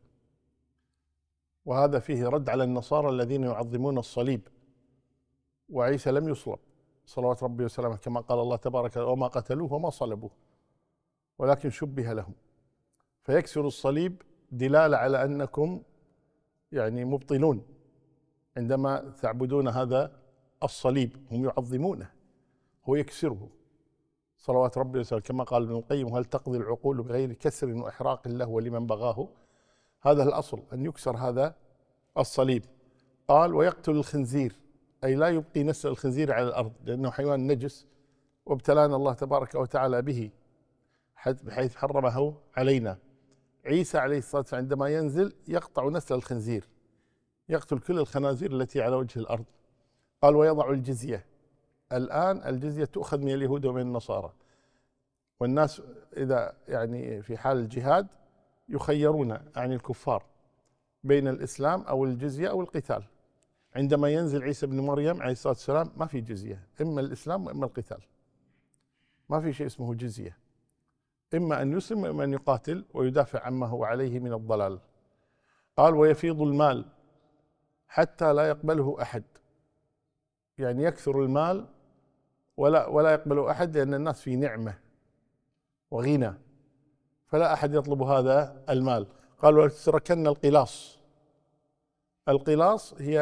وهذا فيه رد على النصارى الذين يعظمون الصليب، وعيسى لم يصلب صلوات ربي وسلامه كما قال الله تبارك وما قتلوه وما صلبوه ولكن شبه لهم. فيكسر الصليب دلالة على أنكم يعني مبطلون عندما تعبدون هذا الصليب، هم يعظمونه، هو يكسره صلوات ربي وسلامه كما قال ابن القيم هل تقضي العقول بغير كسر وإحراق له ولمن بغاه. هذا الأصل أن يكسر هذا الصليب. قال ويقتل الخنزير، أي لا يبقي نسل الخنزير على الأرض لأنه حيوان نجس وابتلانا الله تبارك وتعالى به بحيث حرمه علينا. عيسى عليه الصلاة والسلام عندما ينزل يقطع نسل الخنزير، يقتل كل الخنازير التي على وجه الأرض. قال ويضع الجزية. الآن الجزية تؤخذ من اليهود ومن النصارى، والناس إذا يعني في حال الجهاد يخيرون عن الكفار بين الإسلام أو الجزية أو القتال. عندما ينزل عيسى بن مريم عليه الصلاة والسلام ما في جزية، إما الإسلام وإما القتال، ما في شيء اسمه جزية، إما أن يسلم وإما أن يقاتل ويدافع عما هو عليه من الضلال. قال ويفيض المال حتى لا يقبله أحد، يعني يكثر المال ولا يقبله أحد لأن الناس في نعمة وغنى، فلا أحد يطلب هذا المال. قال ولتتركن القلاص. القلاص هي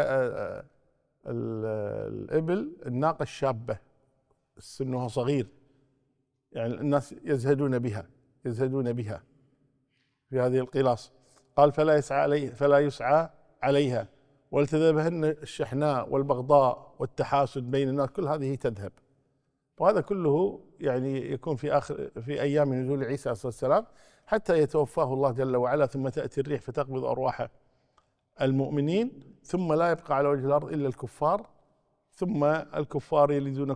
الإبل الناقة الشابة سنها صغير، يعني الناس يزهدون بها في هذه القلاص. قال فلا يسعى عليها ولتذهبن الشحناء والبغضاء والتحاسد بين الناس، كل هذه تذهب. وهذا كله يعني يكون في أيام نزول عيسى عليه الصلاة والسلام حتى يتوفاه الله جل وعلا، ثم تأتي الريح فتقبض أرواح المؤمنين، ثم لا يبقى على وجه الأرض إلا الكفار، ثم الكفار يلدون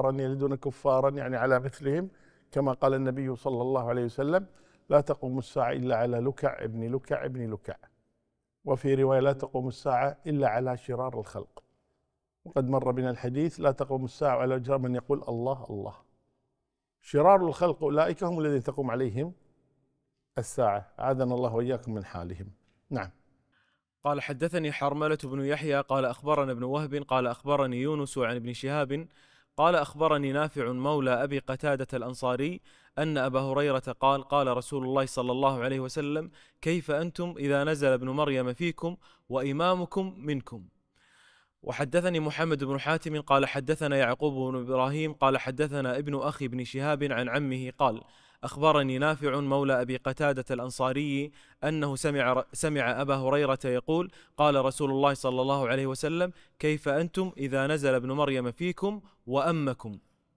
كفارا يعني على مثلهم، كما قال النبي صلى الله عليه وسلم لا تقوم الساعة إلا على لكع ابن لكع ابن لكع، وفي رواية لا تقوم الساعة إلا على شرار الخلق. وقد مر بنا الحديث لا تقوم الساعة على وجه من يقول الله الله. شرار الخلق أولئك هم الذين تقوم عليهم الساعة، أعاذنا الله وإياكم من حالهم. نعم. قال حدثني حرملة بن يحيى قال أخبرنا ابن وهب قال أخبرني يونس عن ابن شهاب قال أخبرني نافع مولى أبي قتادة الأنصاري أن أبا هريرة قال قال رسول الله صلى الله عليه وسلم كيف أنتم إذا نزل ابن مريم فيكم وإمامكم منكم. وحدثني محمد بن حاتم قال حدثنا يعقوب بن إبراهيم قال حدثنا ابن أخي بن شهاب عن عمه قال أخبرني نافع مولى أبي قتادة الأنصاري أنه سمع أبا هريرة يقول قال رسول الله صلى الله عليه وسلم كيف أنتم إذا نزل ابن مريم فيكم وأمكم.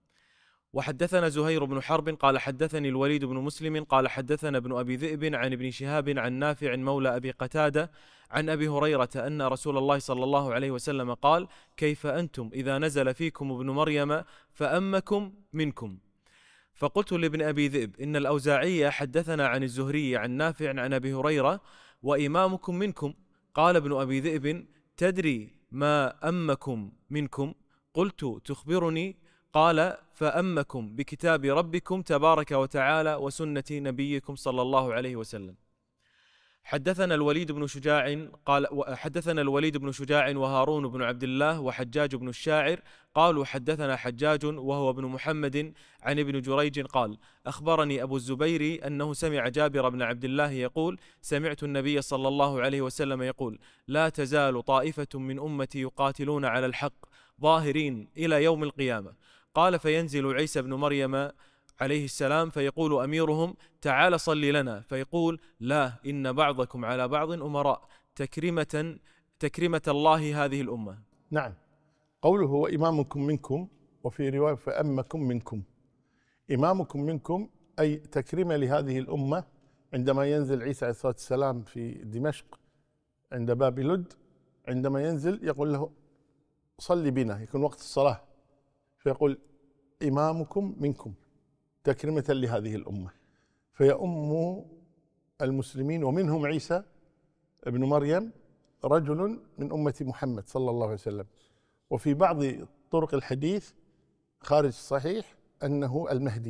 وحدثنا زهير بن حرب قال حدثني الوليد بن مسلم قال حدثنا ابن أبي ذئب عن ابن شهاب عن نافع مولى أبي قتادة عن أبي هريرة أن رسول الله صلى الله عليه وسلم قال كيف أنتم إذا نزل فيكم ابن مريم فأمكم منكم. فقلت لابن أبي ذئب إن الأوزاعي حدثنا عن الزهري عن نافع عن أبي هريرة وإمامكم منكم. قال ابن أبي ذئب تدري ما أمكم منكم؟ قلت تخبرني؟ قال فأمكم بكتاب ربكم تبارك وتعالى وسنة نبيكم صلى الله عليه وسلم. حدثنا الوليد بن شجاع حدثنا الوليد بن شجاع وهارون بن عبد الله وحجاج بن الشاعر قالوا حدثنا حجاج وهو ابن محمد عن ابن جريج قال أخبرني أبو الزبير أنه سمع جابر بن عبد الله يقول سمعت النبي صلى الله عليه وسلم يقول لا تزال طائفة من أمتي يقاتلون على الحق ظاهرين إلى يوم القيامة. قال فينزل عيسى بن مريم عليه السلام فيقول أميرهم تعال صل لنا، فيقول لا إن بعضكم على بعض أمراء تكرمة الله هذه الأمة. نعم، قوله وإمامكم منكم، وفي رواية فأمكم منكم. إمامكم منكم أي تكريمة لهذه الأمة. عندما ينزل عيسى عليه الصلاة والسلام في دمشق عند باب لد، عندما ينزل يقول له صل بنا، يكون وقت الصلاة، فيقول إمامكم منكم تكرمة لهذه الأمة، فيؤم المسلمين ومنهم عيسى ابن مريم رجل من أمة محمد صلى الله عليه وسلم. وفي بعض طرق الحديث خارج الصحيح أنه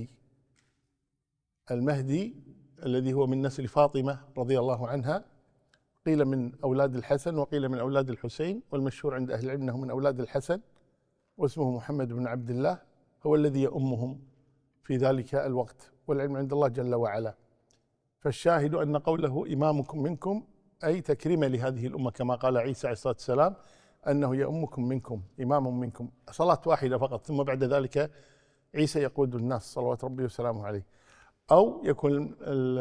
المهدي الذي هو من نسل فاطمة رضي الله عنها، قيل من أولاد الحسن وقيل من أولاد الحسين، والمشهور عند أهل العلم أنه من أولاد الحسن، واسمه محمد بن عبد الله، هو الذي يؤمهم في ذلك الوقت، والعلم عند الله جل وعلا. فالشاهد أن قوله إمامكم منكم أي تكريمة لهذه الأمة، كما قال عيسى عليه الصلاة والسلام أنه يؤمكم منكم، إمام منكم، صلاة واحدة فقط، ثم بعد ذلك عيسى يقود الناس صلوات ربي وسلامه عليه. أو يكون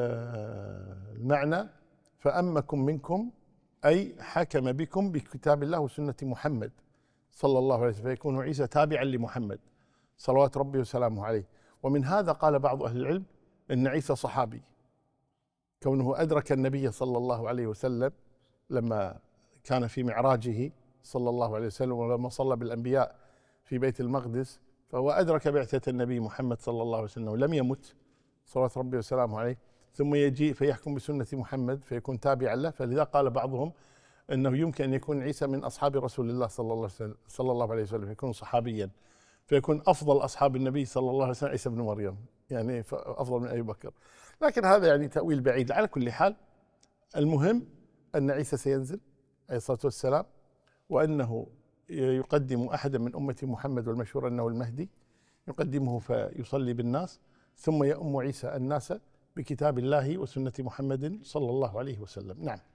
المعنى فأمكم منكم أي حكم بكم بكتاب الله وسنة محمد صلى الله عليه وسلم، فيكون عيسى تابعا لمحمد صلوات ربي وسلامه عليه. ومن هذا قال بعض أهل العلم أن عيسى صحابي، كونه أدرك النبي صلى الله عليه وسلم لما كان في معراجه صلى الله عليه وسلم، ولما صلى بالأنبياء في بيت المقدس، فهو أدرك بعثة النبي محمد صلى الله عليه وسلم ولم يمت صلوات ربي وسلامه عليه، ثم يجيء فيحكم بسنة محمد فيكون تابعا له. فلذا قال بعضهم أنه يمكن أن يكون عيسى من أصحاب رسول الله صلى الله عليه وسلم، يكون صحابيا، فيكون أفضل أصحاب النبي صلى الله عليه وسلم عيسى بن مريم، يعني أفضل من أبي بكر. لكن هذا يعني تأويل بعيد. على كل حال، المهم أن عيسى سينزل عليه الصلاة والسلام، وأنه يقدم أحدا من أمة محمد، والمشهور أنه المهدي، يقدمه فيصلي بالناس، ثم يؤم عيسى الناس بكتاب الله وسنة محمد صلى الله عليه وسلم. نعم.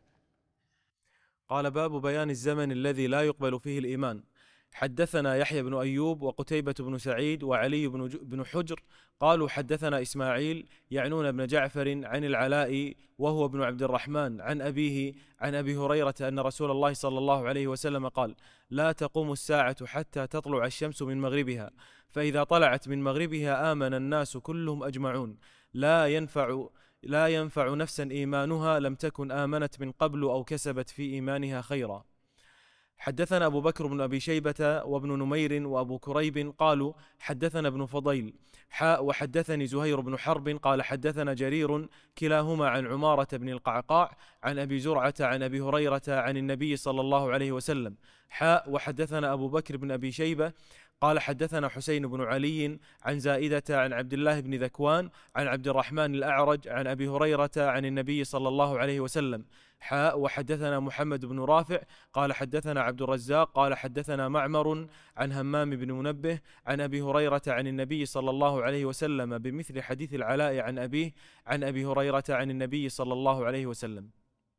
قال باب بيان الزمن الذي لا يقبل فيه الإيمان. حدثنا يحيى بن أيوب وقتيبة بن سعيد وعلي بن حجر قالوا حدثنا إسماعيل يعنون بن جعفر عن العلاء وهو ابن عبد الرحمن عن أبيه عن أبي هريرة أن رسول الله صلى الله عليه وسلم قال لا تقوم الساعة حتى تطلع الشمس من مغربها، فإذا طلعت من مغربها آمن الناس كلهم أجمعون، لا ينفع نفسا إيمانها لم تكن آمنت من قبل أو كسبت في إيمانها خيرا. حدثنا أبو بكر بن أبي شيبة وابن نمير وأبو كريب قالوا حدثنا ابن فضيل وحدثني زهير بن حرب قال حدثنا جرير كلاهما عن عمارة بن القعقاع عن أبي زرعة عن أبي هريرة عن النبي صلى الله عليه وسلم وحدثنا أبو بكر بن أبي شيبة قال حدثنا حسين بن علي عن زائدة عن عبد الله بن ذكوان عن عبد الرحمن الأعرج عن أبي هريرة عن النبي صلى الله عليه وسلم وحدثنا محمد بن رافع قال حدثنا عبد الرزاق قال حدثنا معمر عن همام بن منبه عن أبي هريرة عن النبي صلى الله عليه وسلم بمثل حديث العلاء عن أبيه عن أبي هريرة عن النبي صلى الله عليه وسلم.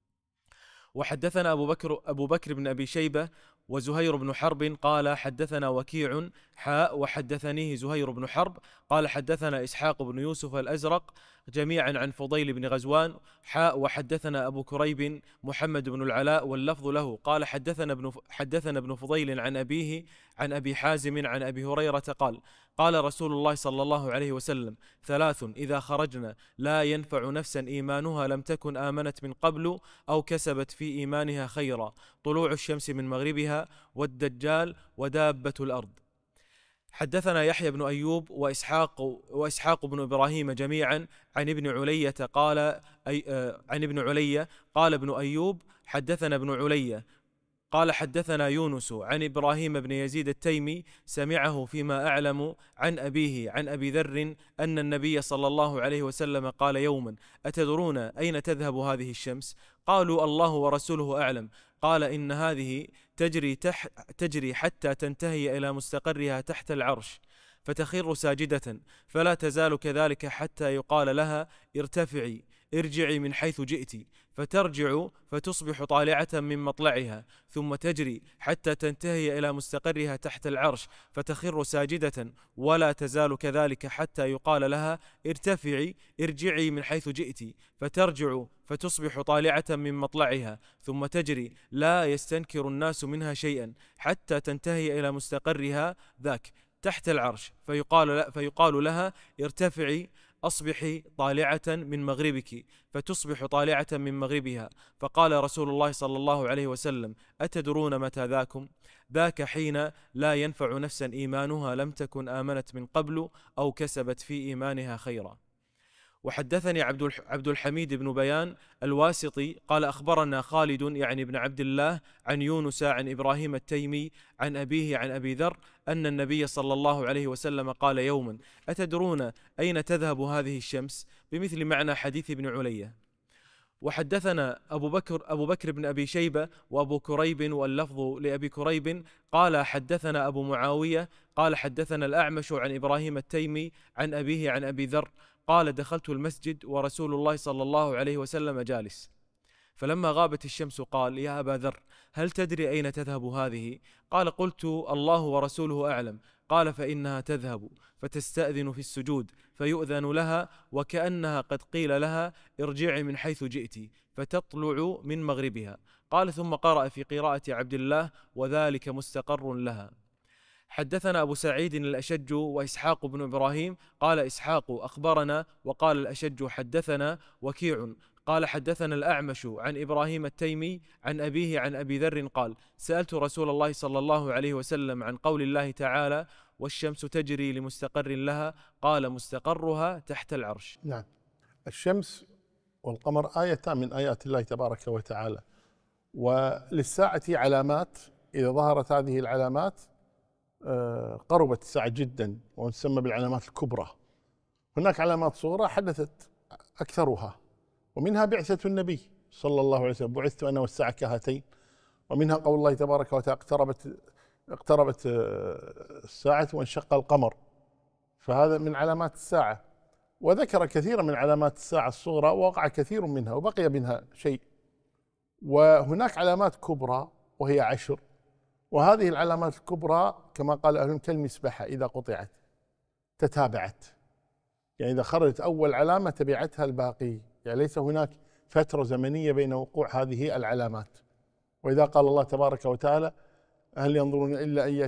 وحدثنا أبو بكر بن أبي شيبة وزهير بن حرب قال حدثنا وكيع وحدثنيه زهير بن حرب قال حدثنا إسحاق بن يوسف الأزرق جميعا عن فضيل بن غزوان وحدثنا أبو كريب محمد بن العلاء واللفظ له قال حدثنا ابن فضيل عن أبيه عن أبي حازم عن أبي هريرة قال رسول الله صلى الله عليه وسلم ثلاث إذا خرجنا لا ينفع نفسا إيمانها لم تكن آمنت من قبل أو كسبت في إيمانها خيرا: طلوع الشمس من مغربها والدجال ودابة الأرض. حدثنا يحيى بن أيوب وإسحاق بن إبراهيم جميعا عن ابن علية قال ابن أيوب حدثنا ابن علية قال حدثنا يونس عن إبراهيم بن يزيد التيمي سمعه فيما أعلم عن أبيه عن أبي ذر أن النبي صلى الله عليه وسلم قال يوما: أتدرون أين تذهب هذه الشمس؟ قالوا: الله ورسوله أعلم. قال: إن هذه تجري حتى تنتهي إلى مستقرها تحت العرش، فتخر ساجدة، فلا تزال كذلك حتى يقال لها: ارتفعي، ارجعي من حيث جئت، فترجع فتصبح طالعة من مطلعها، ثم تجري حتى تنتهي إلى مستقرها تحت العرش، فتخر ساجدة، ولا تزال كذلك حتى يقال لها: ارتفعي، ارجعي من حيث جئت، فترجع فتصبح طالعة من مطلعها، ثم تجري، لا يستنكر الناس منها شيئا حتى تنتهي إلى مستقرها ذاك تحت العرش، فيقال لها: ارتفعي، أصبحي طالعة من مغربك، فتصبح طالعة من مغربها. فقال رسول الله صلى الله عليه وسلم: أتدرون متى ذاكم؟ ذاك حين لا ينفع نفسا إيمانها لم تكن آمنت من قبل أو كسبت في إيمانها خيرا. وحدثني عبد الحميد بن بيان الواسطي قال: أخبرنا خالد يعني بن عبد الله عن يونس عن إبراهيم التيمي عن أبيه عن أبي ذر أن النبي صلى الله عليه وسلم قال يوما: أتدرون أين تذهب هذه الشمس؟ بمثل معنى حديث ابن علية. وحدثنا أبو بكر بن أبي شيبة وأبو كريب، واللفظ لأبي كريب قال حدثنا أبو معاوية قال حدثنا الأعمش عن إبراهيم التيمي عن أبيه عن أبي ذر قال: دخلت المسجد ورسول الله صلى الله عليه وسلم جالس، فلما غابت الشمس قال: يا أبا ذر، هل تدري أين تذهب هذه؟ قال: قلت: الله ورسوله أعلم. قال: فإنها تذهب فتستأذن في السجود فيؤذن لها، وكأنها قد قيل لها: ارجعي من حيث جئت، فتطلع من مغربها. قال: ثم قرأ في قراءة عبد الله: وذلك مستقر لها. حدثنا أبو سعيد الأشج وإسحاق بن إبراهيم قال إسحاق: أخبرنا، وقال الأشج: حدثنا وكيع قال حدثنا الأعمش عن إبراهيم التيمي عن أبيه عن أبي ذر قال: سألت رسول الله صلى الله عليه وسلم عن قول الله تعالى: والشمس تجري لمستقر لها، قال: مستقرها تحت العرش. نعم. الشمس والقمر آيتان من آيات الله تبارك وتعالى، وللساعة علامات، إذا ظهرت هذه العلامات قربت الساعة جدا، وتسمى بالعلامات الكبرى. هناك علامات صغرى حدثت أكثرها، ومنها بعثة النبي صلى الله عليه وسلم: بعثت أنا والساعة كهاتين. ومنها قول الله تبارك وتعالى: اقتربت الساعة وانشق القمر، فهذا من علامات الساعة. وذكر كثيرا من علامات الساعة الصغرى، ووقع كثير منها وبقي منها شيء. وهناك علامات كبرى وهي 10، وهذه العلامات الكبرى كما قال أهل العلم كالمسبحة إذا قطعت تتابعت، يعني إذا خرجت أول علامة تبعتها الباقي، يعني ليس هناك فترة زمنية بين وقوع هذه العلامات. وإذا قال الله تبارك وتعالى: هل ينظرون إلا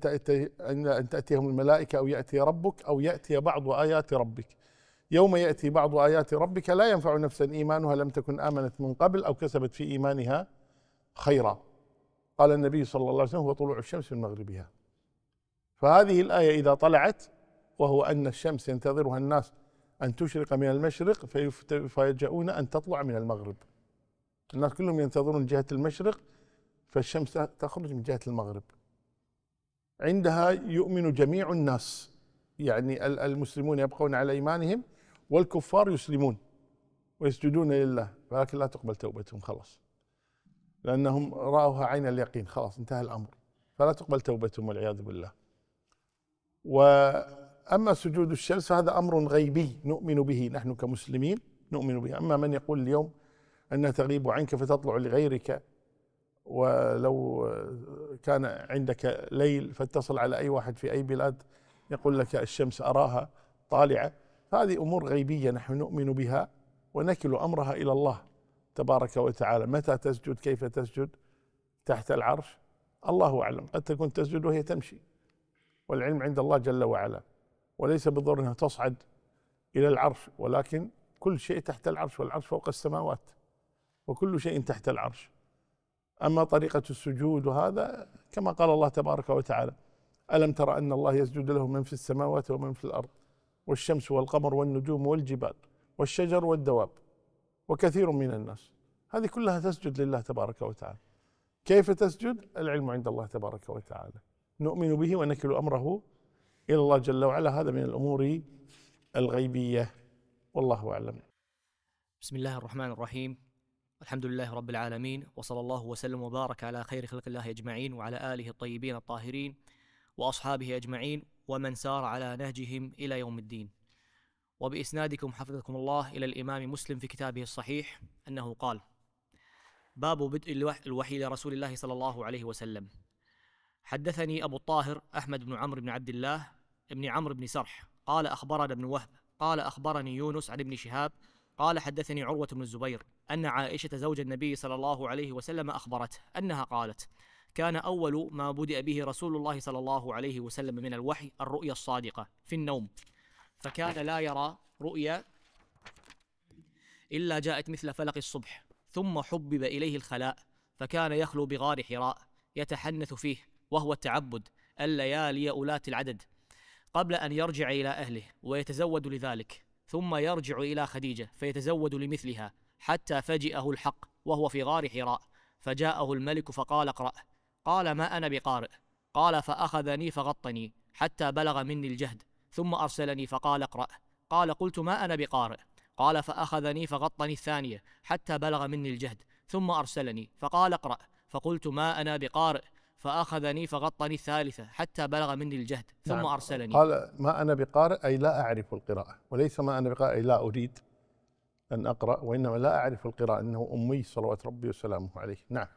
أن تأتيهم الملائكة أو يأتي ربك أو يأتي بعض آيات ربك، يوم يأتي بعض آيات ربك لا ينفع نفسا إيمانها لم تكن آمنت من قبل أو كسبت في إيمانها خيرا. قال النبي صلى الله عليه وسلم: هو طلوع الشمس من مغربها. فهذه الآية إذا طلعت، وهو أن الشمس ينتظرها الناس أن تشرق من المشرق فيفاجؤون أن تطلع من المغرب. الناس كلهم ينتظرون جهة المشرق، فالشمس تخرج من جهة المغرب. عندها يؤمن جميع الناس، يعني المسلمون يبقون على إيمانهم، والكفار يسلمون ويسجدون لله، ولكن لا تقبل توبتهم خلاص، لأنهم رأوها عين اليقين، خلاص انتهى الأمر، فلا تقبل توبتهم والعياذ بالله. وأما سجود الشمس فهذا أمر غيبي نؤمن به نحن كمسلمين، نؤمن به. أما من يقول اليوم أنها تغيب عنك فتطلع لغيرك، ولو كان عندك ليل فاتصل على أي واحد في أي بلاد يقول لك الشمس أراها طالعة، فهذه أمور غيبية نحن نؤمن بها ونكل أمرها إلى الله تبارك وتعالى. متى تسجد، كيف تسجد، تحت العرش، الله أعلم. قد تكون تسجد وهي تمشي، والعلم عند الله جل وعلا، وليس بالضرورة أنها تصعد إلى العرش، ولكن كل شيء تحت العرش، والعرش فوق السماوات، وكل شيء تحت العرش. أما طريقة السجود وهذا كما قال الله تبارك وتعالى: ألم تر أن الله يسجد له من في السماوات ومن في الأرض والشمس والقمر والنجوم والجبال والشجر والدواب وكثير من الناس. هذه كلها تسجد لله تبارك وتعالى. كيف تسجد؟ العلم عند الله تبارك وتعالى، نؤمن به ونكل أمره إلى الله جل وعلا، هذا من الأمور الغيبية، والله أعلم. بسم الله الرحمن الرحيم، الحمد لله رب العالمين، وصلى الله وسلم وبارك على خير خلق الله أجمعين وعلى آله الطيبين الطاهرين وأصحابه أجمعين ومن سار على نهجهم إلى يوم الدين. وبإسنادكم حفظكم الله إلى الإمام مسلم في كتابه الصحيح أنه قال: باب بدء الوحي لرسول الله صلى الله عليه وسلم. حدثني أبو الطاهر أحمد بن عمرو بن عبد الله بن عمرو بن سرح قال أخبرنا ابن وهب قال أخبرني يونس عن ابن شهاب قال حدثني عروة بن الزبير أن عائشة زوج النبي صلى الله عليه وسلم أخبرته أنها قالت: كان أول ما بدأ به رسول الله صلى الله عليه وسلم من الوحي الرؤيا الصادقة في النوم، فكان لا يرى رؤيا إلا جاءت مثل فلق الصبح، ثم حبب إليه الخلاء، فكان يخلو بغار حراء يتحنث فيه، وهو التعبد الليالي أولات العدد، قبل أن يرجع إلى أهله ويتزود لذلك، ثم يرجع إلى خديجة فيتزود لمثلها، حتى فجئه الحق وهو في غار حراء، فجاءه الملك فقال: اقرأ. قال: ما أنا بقارئ. قال: فأخذني فغطني حتى بلغ مني الجهد، ثم أرسلني فقال: اقرأ. قال: قلت: ما أنا بقارئ. قال: فأخذني فغطني الثانية حتى بلغ مني الجهد، ثم أرسلني فقال: اقرأ. فقلت: ما أنا بقارئ. فأخذني فغطني الثالثة حتى بلغ مني الجهد، ثم نعم. أرسلني. قال: ما أنا بقارئ أي لا أعرف القراءة، وليس ما أنا بقارئ أي لا أريد أن أقرأ، وإنما لا أعرف القراءة، إنه أمي صلوات ربي وسلامه عليه. نعم.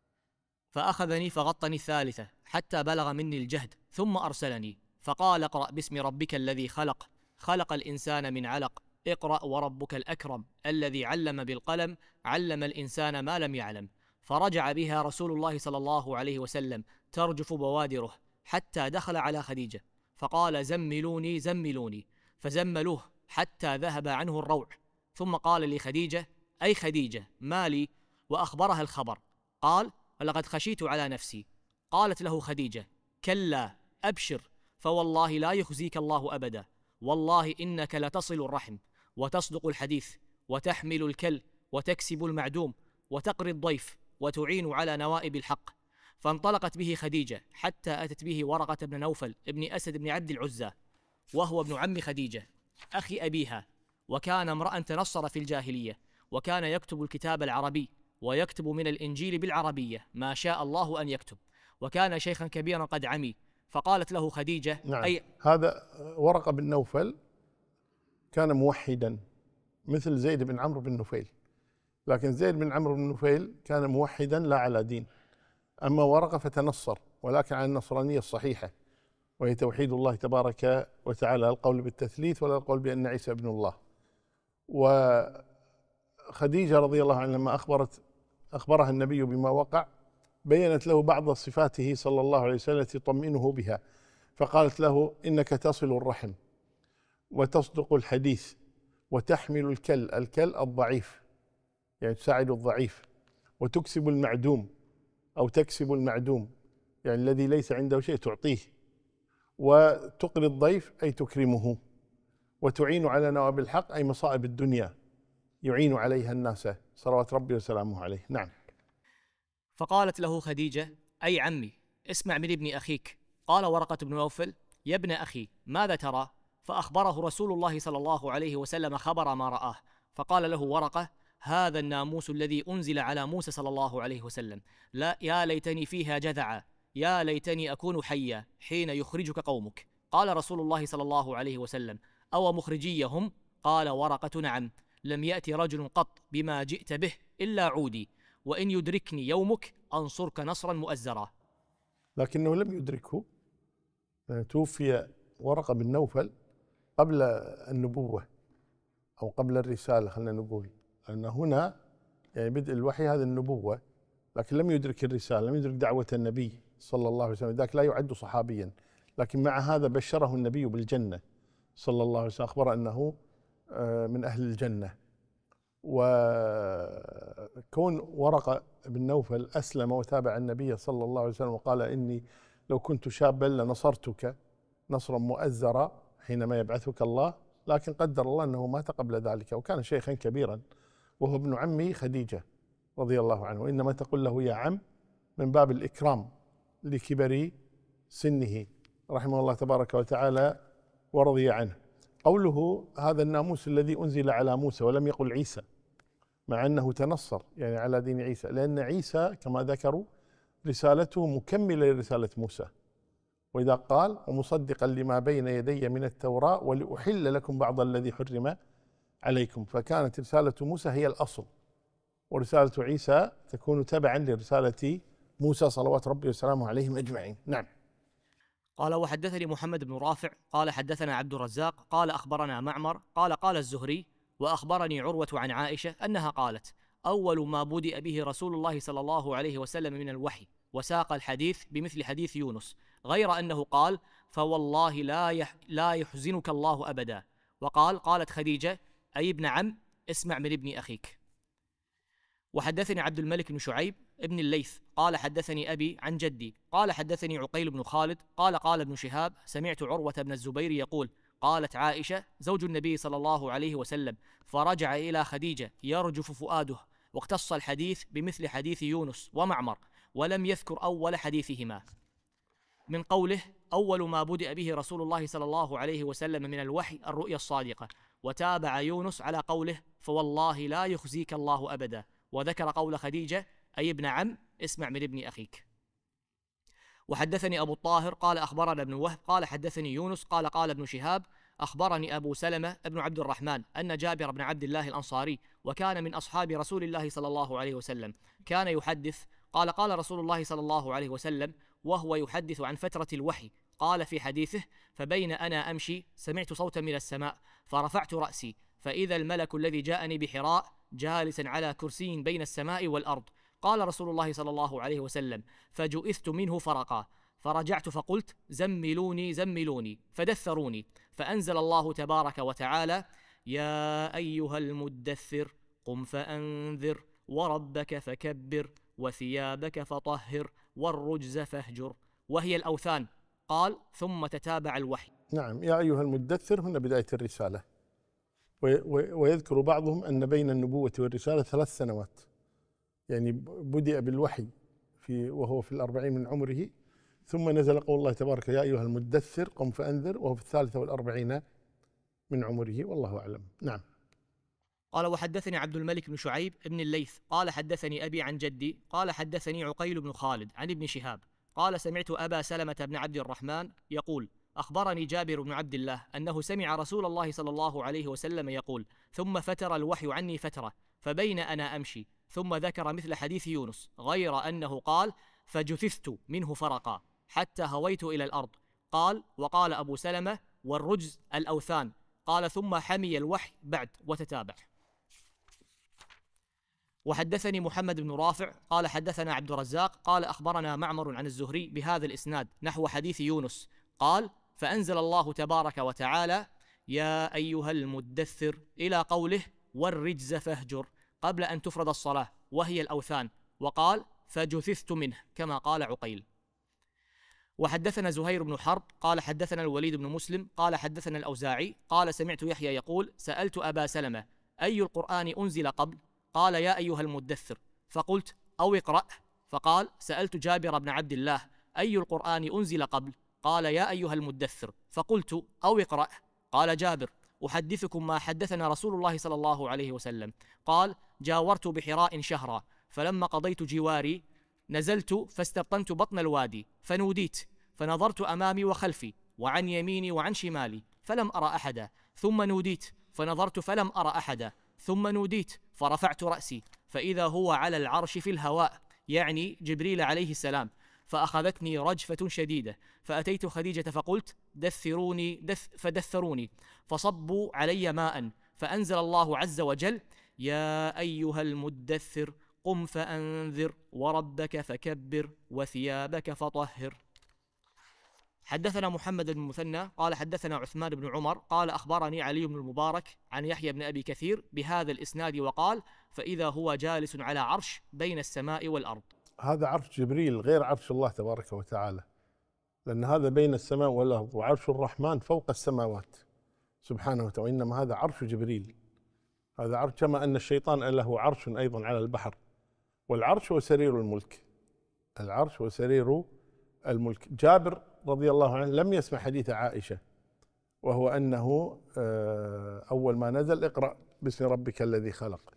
فأخذني فغطني الثالثة حتى بلغ مني الجهد، ثم أرسلني فقال: اقرأ باسم ربك الذي خلق، خلق الإنسان من علق، اقرأ وربك الأكرم الذي علم بالقلم، علم الإنسان ما لم يعلم. فرجع بها رسول الله صلى الله عليه وسلم ترجف بوادره، حتى دخل على خديجة فقال: زملوني زملوني، فزملوه حتى ذهب عنه الروع، ثم قال لخديجة: أي خديجة ما لي؟ وأخبرها الخبر. قال: ولقد خشيت على نفسي. قالت له خديجة: كلا أبشر، فوالله لا يخزيك الله أبدا، والله إنك لتصل الرحم وتصدق الحديث وتحمل الكل وتكسب المعدوم وتقري الضيف وتعين على نوائب الحق. فانطلقت به خديجة حتى أتت به ورقة بن نوفل ابن أسد بن عبد العزى، وهو ابن عم خديجة أخي أبيها، وكان امرأ تنصر في الجاهلية، وكان يكتب الكتاب العربي ويكتب من الإنجيل بالعربية ما شاء الله أن يكتب، وكان شيخا كبيرا قد عمي. فقالت له خديجة: نعم. هذا ورقة بن نوفل كان موحدا مثل زيد بن عمرو بن نفيل، لكن زيد بن عمرو بن نفيل كان موحدا لا على دين، أما ورقة فتنصر ولكن على النصرانية الصحيحة، وهي توحيد الله تبارك وتعالى، القول بالتثليث ولا القول بأن عيسى ابن الله. وخديجة رضي الله عنها لما أخبرها النبي بما وقع، بينت له بعض صفاته صلى الله عليه وسلم التي تطمئنه بها، فقالت له: إنك تصل الرحم وتصدق الحديث وتحمل الكل الضعيف، يعني تساعد الضعيف، وتكسب المعدوم أو تكسب المعدوم، يعني الذي ليس عنده شيء تعطيه، وتقري الضيف أي تكرمه، وتعين على نوائب الحق أي مصائب الدنيا يعين عليها الناس صلوات ربي وسلامه عليه. نعم. فقالت له خديجة: أي عمي اسمع من ابن أخيك. قال ورقة بن نوفل: يا ابن أخي ماذا ترى؟ فأخبره رسول الله صلى الله عليه وسلم خبر ما رآه، فقال له ورقة: هذا الناموس الذي أنزل على موسى صلى الله عليه وسلم، لا يا ليتني فيها جذعا، يا ليتني أكون حيا حين يخرجك قومك. قال رسول الله صلى الله عليه وسلم: أو مخرجيهم؟ قال ورقة: نعم، لم يأتي رجل قط بما جئت به إلا عودي، وإن يدركني يومك أنصرك نصرا مؤزرا. لكنه لم يدركه، توفي ورقة بن نوفل قبل النبوة أو قبل الرسالة، خلينا نقول، أن هنا يعني بدء الوحي هذا النبوة، لكن لم يدرك الرسالة، لم يدرك دعوة النبي صلى الله عليه وسلم، ذاك لا يعد صحابيا، لكن مع هذا بشره النبي بالجنة صلى الله عليه وسلم، أخبر أنه من أهل الجنة. وكون ورقة بن نوفل أسلم وتابع النبي صلى الله عليه وسلم وقال: إني لو كنت شابا لنصرتك نصرا مؤزرا حينما يبعثك الله، لكن قدر الله أنه مات قبل ذلك، وكان شيخا كبيرا وهو ابن عمي خديجة رضي الله عنه، وإنما تقول له يا عم من باب الإكرام لكبر سنه رحمه الله تبارك وتعالى ورضي عنه. قوله هذا الناموس الذي أنزل على موسى ولم يقل عيسى، مع أنه تنصر يعني على دين عيسى، لأن عيسى كما ذكروا رسالته مكملة لرسالة موسى، وإذا قال ومصدقا لما بين يدي من التوراة ولأحل لكم بعض الذي حرم عليكم، فكانت رسالة موسى هي الأصل، ورسالة عيسى تكون تبعا لرسالة موسى صلوات ربي وسلامه عليهم أجمعين. نعم. قال وحدثني محمد بن رافع قال حدثنا عبد الرزاق قال أخبرنا معمر قال قال الزهري وأخبرني عروة عن عائشة أنها قالت: أول ما بدأ به رسول الله صلى الله عليه وسلم من الوحي، وساق الحديث بمثل حديث يونس، غير أنه قال: فوالله لا يحزنك الله أبدا. وقال: قالت خديجة: أي ابن عم اسمع من ابن أخيك. وحدثني عبد الملك بن شعيب ابن الليث قال حدثني أبي عن جدي قال حدثني عقيل بن خالد قال قال ابن شهاب: سمعت عروة بن الزبير يقول: قالت عائشة زوج النبي صلى الله عليه وسلم: فرجع إلى خديجة يرجف فؤاده، واقتص الحديث بمثل حديث يونس ومعمر، ولم يذكر أول حديثهما. من قوله: أول ما بدأ به رسول الله صلى الله عليه وسلم من الوحي الرؤيا الصادقة، وتابع يونس على قوله: فوالله لا يخزيك الله أبدا، وذكر قول خديجة: أي ابن عم اسمع من ابن أخيك. وحدثني أبو الطاهر قال أخبرنا ابن وهب قال حدثني يونس قال قال ابن شهاب: أخبرني أبو سلمة ابن عبد الرحمن أن جابر بن عبد الله الأنصاري، وكان من أصحاب رسول الله صلى الله عليه وسلم، كان يحدث قال: قال رسول الله صلى الله عليه وسلم وهو يحدث عن فترة الوحي، قال في حديثه: فبين أنا أمشي سمعت صوتا من السماء فرفعت رأسي فإذا الملك الذي جاءني بحراء جالسا على كرسي بين السماء والأرض. قال رسول الله صلى الله عليه وسلم: فجئثت منه فرقا، فرجعت فقلت: زملوني زملوني، فدثروني، فأنزل الله تبارك وتعالى: يا أيها المدثر قم فأنذر وربك فكبر وثيابك فطهر والرجز فاهجر، وهي الأوثان. قال: ثم تتابع الوحي. نعم. يا أيها المدثر هنا بداية الرسالة، ويذكر بعضهم أن بين النبوة والرسالة 3 سنوات، يعني بدأ بالوحي وهو في 40 من عمره، ثم نزل قول الله تبارك: يا أيها المدثر قم فأنذر، وهو في 43 من عمره، والله أعلم. نعم. قال وحدثني عبد الملك بن شعيب ابن الليث قال حدثني أبي عن جدي قال حدثني عقيل بن خالد عن ابن شهاب قال: سمعت أبا سلمة بن عبد الرحمن يقول: أخبرني جابر بن عبد الله أنه سمع رسول الله صلى الله عليه وسلم يقول: ثم فتر الوحي عني فترة فبين أنا أمشي، ثم ذكر مثل حديث يونس، غير أنه قال: فجثثت منه فرقا حتى هويت إلى الأرض. قال: وقال أبو سلمة: والرجز الأوثان. قال: ثم حمي الوحي بعد وتتابع. وحدثني محمد بن رافع قال حدثنا عبد الرزاق قال أخبرنا معمر عن الزهري بهذا الإسناد نحو حديث يونس. قال: فأنزل الله تبارك وتعالى: يا أيها المدثر إلى قوله: والرجز فاهجر، قبل أن تفرض الصلاة، وهي الأوثان. وقال: فجثثت منه، كما قال عقيل. وحدثنا زهير بن حرب قال حدثنا الوليد بن مسلم قال حدثنا الأوزاعي قال: سمعت يحيى يقول: سألت أبا سلمة: أي القرآن أنزل قبل؟ قال: يا أيها المدثر. فقلت: أو اقرأ. فقال: سألت جابر بن عبد الله: أي القرآن أنزل قبل؟ قال: يا أيها المدثر. فقلت: أو اقرأ. قال جابر: أحدثكم ما حدثنا رسول الله صلى الله عليه وسلم. قال: جاورت بحراء شهرا، فلما قضيت جواري نزلت فاستبطنت بطن الوادي، فنوديت، فنظرت أمامي وخلفي وعن يميني وعن شمالي فلم أرى أحدا، ثم نوديت فنظرت فلم أرى أحدا، ثم نوديت فرفعت رأسي فإذا هو على العرش في الهواء، يعني جبريل عليه السلام، فأخذتني رجفة شديدة، فأتيت خديجة فقلت: دثروني فدثروني، فصبوا علي ماء، فأنزل الله عز وجل: يا أيها المدثر قم فأنذر وربك فكبر وثيابك فطهر. حدثنا محمد بن مثنى قال حدثنا عثمان بن عمر قال أخبرني علي بن المبارك عن يحيى بن أبي كثير بهذا الإسناد، وقال: فإذا هو جالس على عرش بين السماء والأرض. هذا عرش جبريل غير عرش الله تبارك وتعالى، لأن هذا بين السماء والأرض، وعرش الرحمن فوق السماوات سبحانه وتعالى، إنما هذا عرش جبريل. هذا عرش، كما أن الشيطان له عرش أيضا على البحر، والعرش هو سرير الملك، العرش وسرير الملك. جابر رضي الله عنه لم يسمع حديث عائشة، وهو أنه أول ما نزل اقرأ باسم ربك الذي خلق،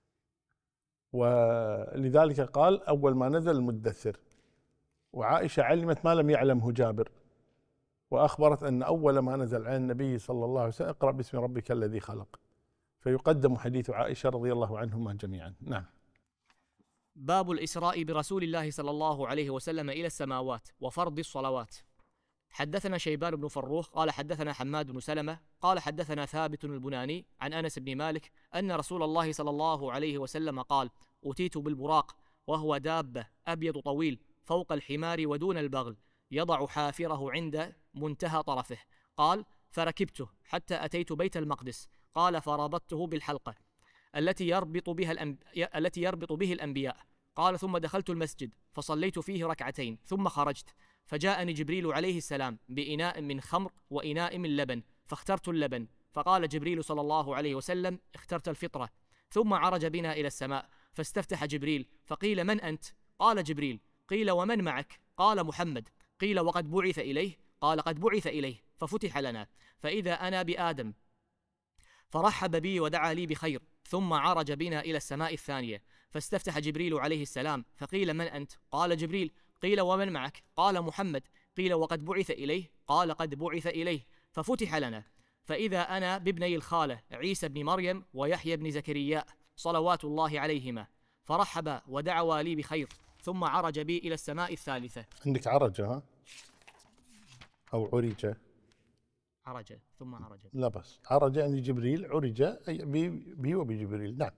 ولذلك قال أول ما نزل المدثر. وعائشة علمت ما لم يعلمه جابر، وأخبرت أن أول ما نزل على النبي صلى الله عليه وسلم اقرأ باسم ربك الذي خلق، فيقدم حديث عائشة رضي الله عنهما جميعا. نعم. باب الإسراء برسول الله صلى الله عليه وسلم إلى السماوات وفرض الصلوات. حدثنا شيبان بن فروخ قال حدثنا حماد بن سلمة قال حدثنا ثابت البناني عن أنس بن مالك أن رسول الله صلى الله عليه وسلم قال: أتيت بالبراق وهو دابة أبيض طويل فوق الحمار ودون البغل، يضع حافره عند منتهى طرفه. قال: فركبته حتى أتيت بيت المقدس. قال: فربطته بالحلقة التي يربط به الأنبياء. قال: ثم دخلت المسجد فصليت فيه ركعتين ثم خرجت، فجاءني جبريل عليه السلام بإناء من خمر وإناء من لبن، فاخترت اللبن. فقال جبريل صلى الله عليه وسلم: اخترت الفطرة. ثم عرج بنا إلى السماء فاستفتح جبريل، فقيل: من أنت؟ قال: جبريل. قيل: ومن معك؟ قال: محمد. قيل: وقد بعث إليه؟ قال: قد بعث إليه. ففتح لنا فإذا أنا بآدم، فرحب بي ودعا لي بخير. ثم عرج بنا إلى السماء الثانية فاستفتح جبريل عليه السلام، فقيل: من أنت؟ قال: جبريل. قيل: ومن معك؟ قال: محمد. قيل: وقد بعث إليه؟ قال: قد بعث إليه. ففتح لنا فإذا أنا بابني الخالة عيسى بن مريم ويحيى بن زكريا صلوات الله عليهما، فرحب ودعوا لي بخير. ثم عرج بي إلى السماء الثالثة. عندك عرج ها؟ أو عرج؟ عرج ثم عرج. لا بس عرج يعني جبريل، عرج أي بي وبجبريل. نعم.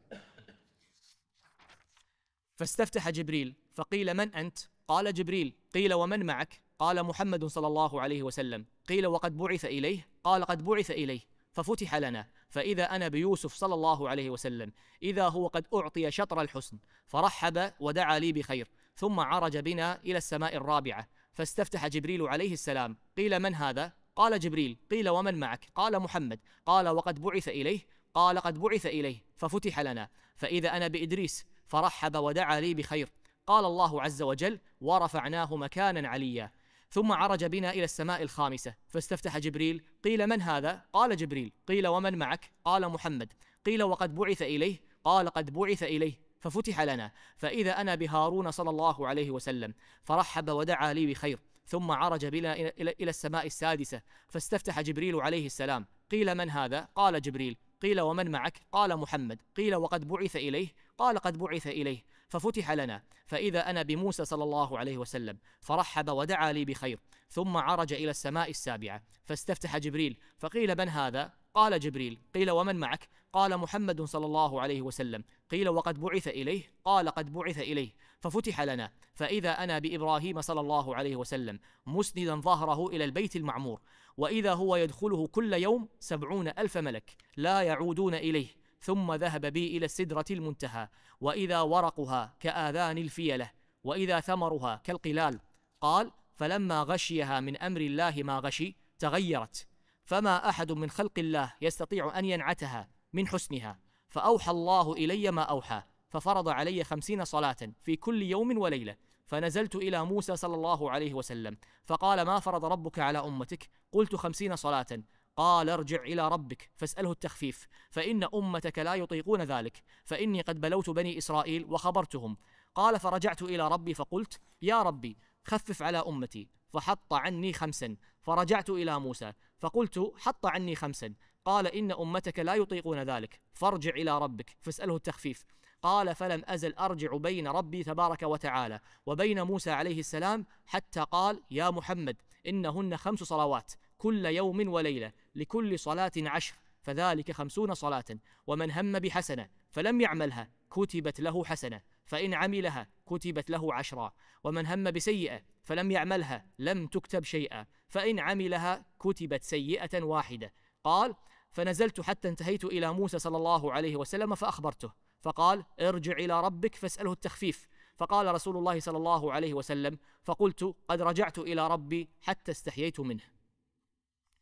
فاستفتح جبريل فقيل: من أنت؟ قال: جبريل. قيل: ومن معك؟ قال: محمد صلى الله عليه وسلم. قيل: وقد بعث إليه؟ قال: قد بعث إليه. ففتح لنا فإذا أنا بيوسف صلى الله عليه وسلم، إذا هو قد أعطي شطر الحسن، فرحب ودعا لي بخير. ثم عرج بنا إلى السماء الرابعة فاستفتح جبريل عليه السلام. قيل: من هذا؟ قال: جبريل. قيل: ومن معك؟ قال: محمد. قال: وقد بعث إليه؟ قال: قد بعث إليه. ففتح لنا فإذا أنا بإدريس، فرحب ودعا لي بخير. قال الله عز وجل: ورفعناه مكانا عليا. ثم عرج بنا إلى السماء الخامسة فاستفتح جبريل. قيل: من هذا؟ قال: جبريل. قيل: ومن معك؟ قال: محمد. قيل: وقد بعث إليه؟ قال: قد بعث إليه. ففتح لنا فإذا أنا بهارون صلى الله عليه وسلم، فرحب ودعا لي بخير. ثم عرج بنا إلى السماء السادسة فاستفتح جبريل عليه السلام. قيل: من هذا؟ قال: جبريل. قيل: ومن معك؟ قال: محمد. قيل: وقد بعث إليه؟ قال: قد بعث إليه. ففتح لنا فإذا أنا بموسى صلى الله عليه وسلم، فرحب ودعا لي بخير. ثم عرج إلى السماء السابعة فاستفتح جبريل. فقيل: من هذا؟ قال: جبريل. قيل: ومن معك؟ قال: محمد صلى الله عليه وسلم. قيل: وقد بعث إليه؟ قال: قد بعث إليه. ففتح لنا فإذا أنا بإبراهيم صلى الله عليه وسلم مسندا ظهره إلى البيت المعمور، وإذا هو يدخله كل يوم 70,000 ملك لا يعودون إليه. ثم ذهب بي إلى السدرة المنتهى، وإذا ورقها كآذان الفيلة، وإذا ثمرها كالقلال. قال: فلما غشيها من أمر الله ما غشي تغيرت، فما أحد من خلق الله يستطيع أن ينعتها من حسنها. فأوحى الله إلي ما أوحى، ففرض علي 50 صلاة في كل يوم وليلة. فنزلت إلى موسى صلى الله عليه وسلم فقال: ما فرض ربك على أمتك؟ قلت: 50 صلاة. قال: ارجع إلى ربك فاسأله التخفيف، فإن أمتك لا يطيقون ذلك، فإني قد بلوت بني إسرائيل وخبرتهم. قال: فرجعت إلى ربي فقلت: يا ربي خفف على أمتي، فحط عني 5. فرجعت إلى موسى فقلت: حط عني 5. قال: إن أمتك لا يطيقون ذلك، فارجع إلى ربك فاسأله التخفيف. قال: فلم أزل أرجع بين ربي تبارك وتعالى وبين موسى عليه السلام، حتى قال: يا محمد إنهن 5 صلوات كل يوم وليلة، لكل صلاة 10، فذلك 50 صلاة. ومن هم بحسنة فلم يعملها كتبت له حسنة، فإن عملها كتبت له 10. ومن هم بسيئة فلم يعملها لم تكتب شيئا، فإن عملها كتبت سيئة واحدة. قال: فنزلت حتى انتهيت إلى موسى صلى الله عليه وسلم فأخبرته، فقال: ارجع إلى ربك فاسأله التخفيف. فقال رسول الله صلى الله عليه وسلم: فقلت: قد رجعت إلى ربي حتى استحييت منه.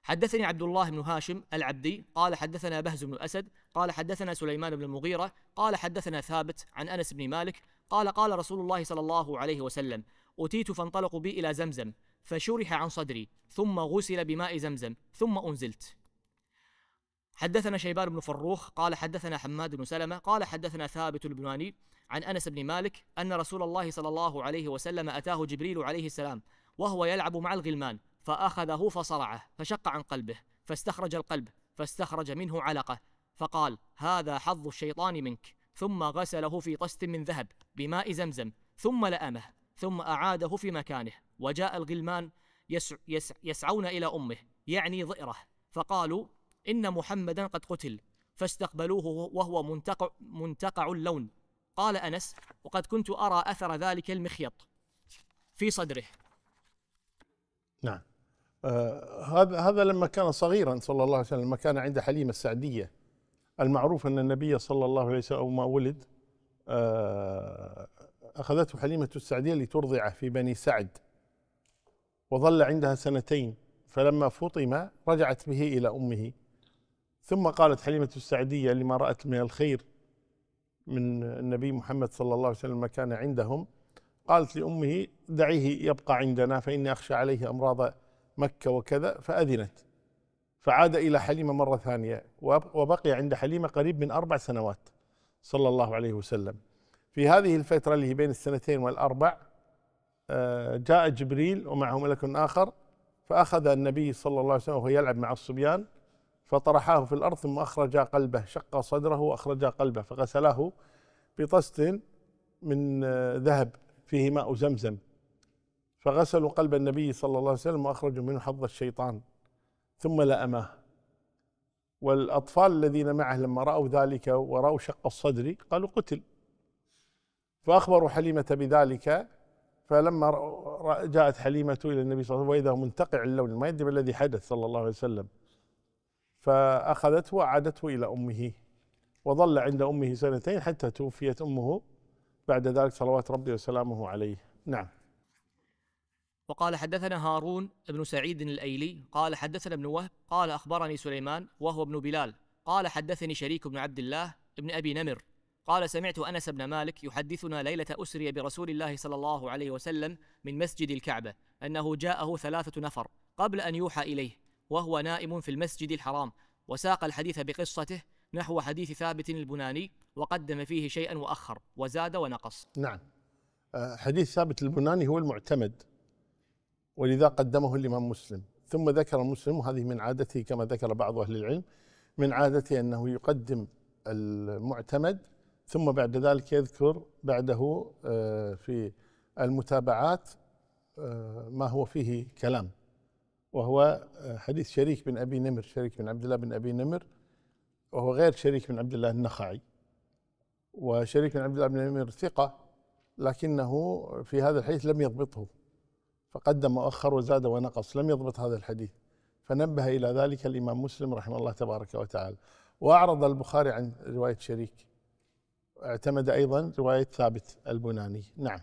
حدثني عبد الله بن هاشم العبدي قال حدثنا بهز بن أسد قال حدثنا سليمان بن المغيرة قال حدثنا ثابت عن أنس بن مالك قال قال رسول الله صلى الله عليه وسلم: أتيت فانطلقوا بي إلى زمزم فشرح عن صدري ثم غسل بماء زمزم ثم أنزلت. حدثنا شيبان بن فروخ قال حدثنا حماد بن سلمة قال حدثنا ثابت البناني عن أنس بن مالك أن رسول الله صلى الله عليه وسلم أتاه جبريل عليه السلام وهو يلعب مع الغلمان فأخذه فصرعه فشق عن قلبه فاستخرج القلب فاستخرج منه علقة فقال: هذا حظ الشيطان منك، ثم غسله في طست من ذهب بماء زمزم ثم لأمه ثم أعاده في مكانه. وجاء الغلمان يسعون إلى أمه يعني ضئره فقالوا: إن محمدا قد قتل، فاستقبلوه وهو منتقع اللون. قال أنس: وقد كنت أرى أثر ذلك المخيط في صدره. نعم. هذا لما كان صغيرا صلى الله عليه وسلم، لما كان عند حليمة السعدية. المعروف أن النبي صلى الله عليه وسلم أول ما ولد أخذته حليمة السعدية لترضعه في بني سعد، وظل عندها 2 فلما فطم رجعت به إلى أمه. ثم قالت حليمة السعدية لما رأت من الخير من النبي محمد صلى الله عليه وسلم ما كان عندهم، قالت لأمه: دعيه يبقى عندنا فإني أخشى عليه أمراض مكة وكذا، فأذنت. فعاد إلى حليمة مرة ثانية وبقي عند حليمة قريب من 4 سنوات صلى الله عليه وسلم. في هذه الفترة اللي هي بين 2 و4 جاء جبريل ومعه ملك آخر فأخذ النبي صلى الله عليه وسلم وهو يلعب مع الصبيان فطرحاه في الأرض ثم أخرج قلبه، شق صدره وأخرج قلبه فغسلاه بطست من ذهب فيه ماء زمزم، فغسلوا قلب النبي صلى الله عليه وسلم وأخرجوا منه حظ الشيطان ثم لأماه. والأطفال الذين معه لما رأوا ذلك ورأوا شق الصدر قالوا: قتل. فأخبروا حليمة بذلك، فلما جاءت حليمة إلى النبي صلى الله عليه وسلم وإذا منتقع اللون ما يدري بالذي حدث صلى الله عليه وسلم، فأخذته وعادته إلى أمه، وظل عند أمه 2 حتى توفيت أمه بعد ذلك صلوات ربي وسلامه عليه. نعم. وقال حدثنا هارون بن سعيد الأيلي قال حدثنا ابن وهب قال أخبرني سليمان وهو ابن بلال قال حدثني شريك بن عبد الله ابن أبي نمر قال: سمعت أنس بن مالك يحدثنا ليلة أسري برسول الله صلى الله عليه وسلم من مسجد الكعبة أنه جاءه 3 نفر قبل أن يوحى إليه وهو نائم في المسجد الحرام، وساق الحديث بقصته نحو حديث ثابت البناني وقدم فيه شيئا وأخر وزاد ونقص. نعم. حديث ثابت البناني هو المعتمد، ولذا قدمه الإمام مسلم. ثم ذكر مسلم، وهذه من عادته كما ذكر بعض أهل العلم، من عادته أنه يقدم المعتمد ثم بعد ذلك يذكر بعده في المتابعات ما هو فيه كلام، وهو حديث شريك بن أبي نمر، شريك بن عبد الله بن أبي نمر، وهو غير شريك بن عبد الله النخعي. وشريك بن عبد الله بن نمر ثقة، لكنه في هذا الحديث لم يضبطه، فقدم وأخر وزاد ونقص، لم يضبط هذا الحديث، فنبه إلى ذلك الإمام مسلم رحمه الله تبارك وتعالى. وأعرض البخاري عن رواية شريك، اعتمد أيضا رواية ثابت البناني. نعم.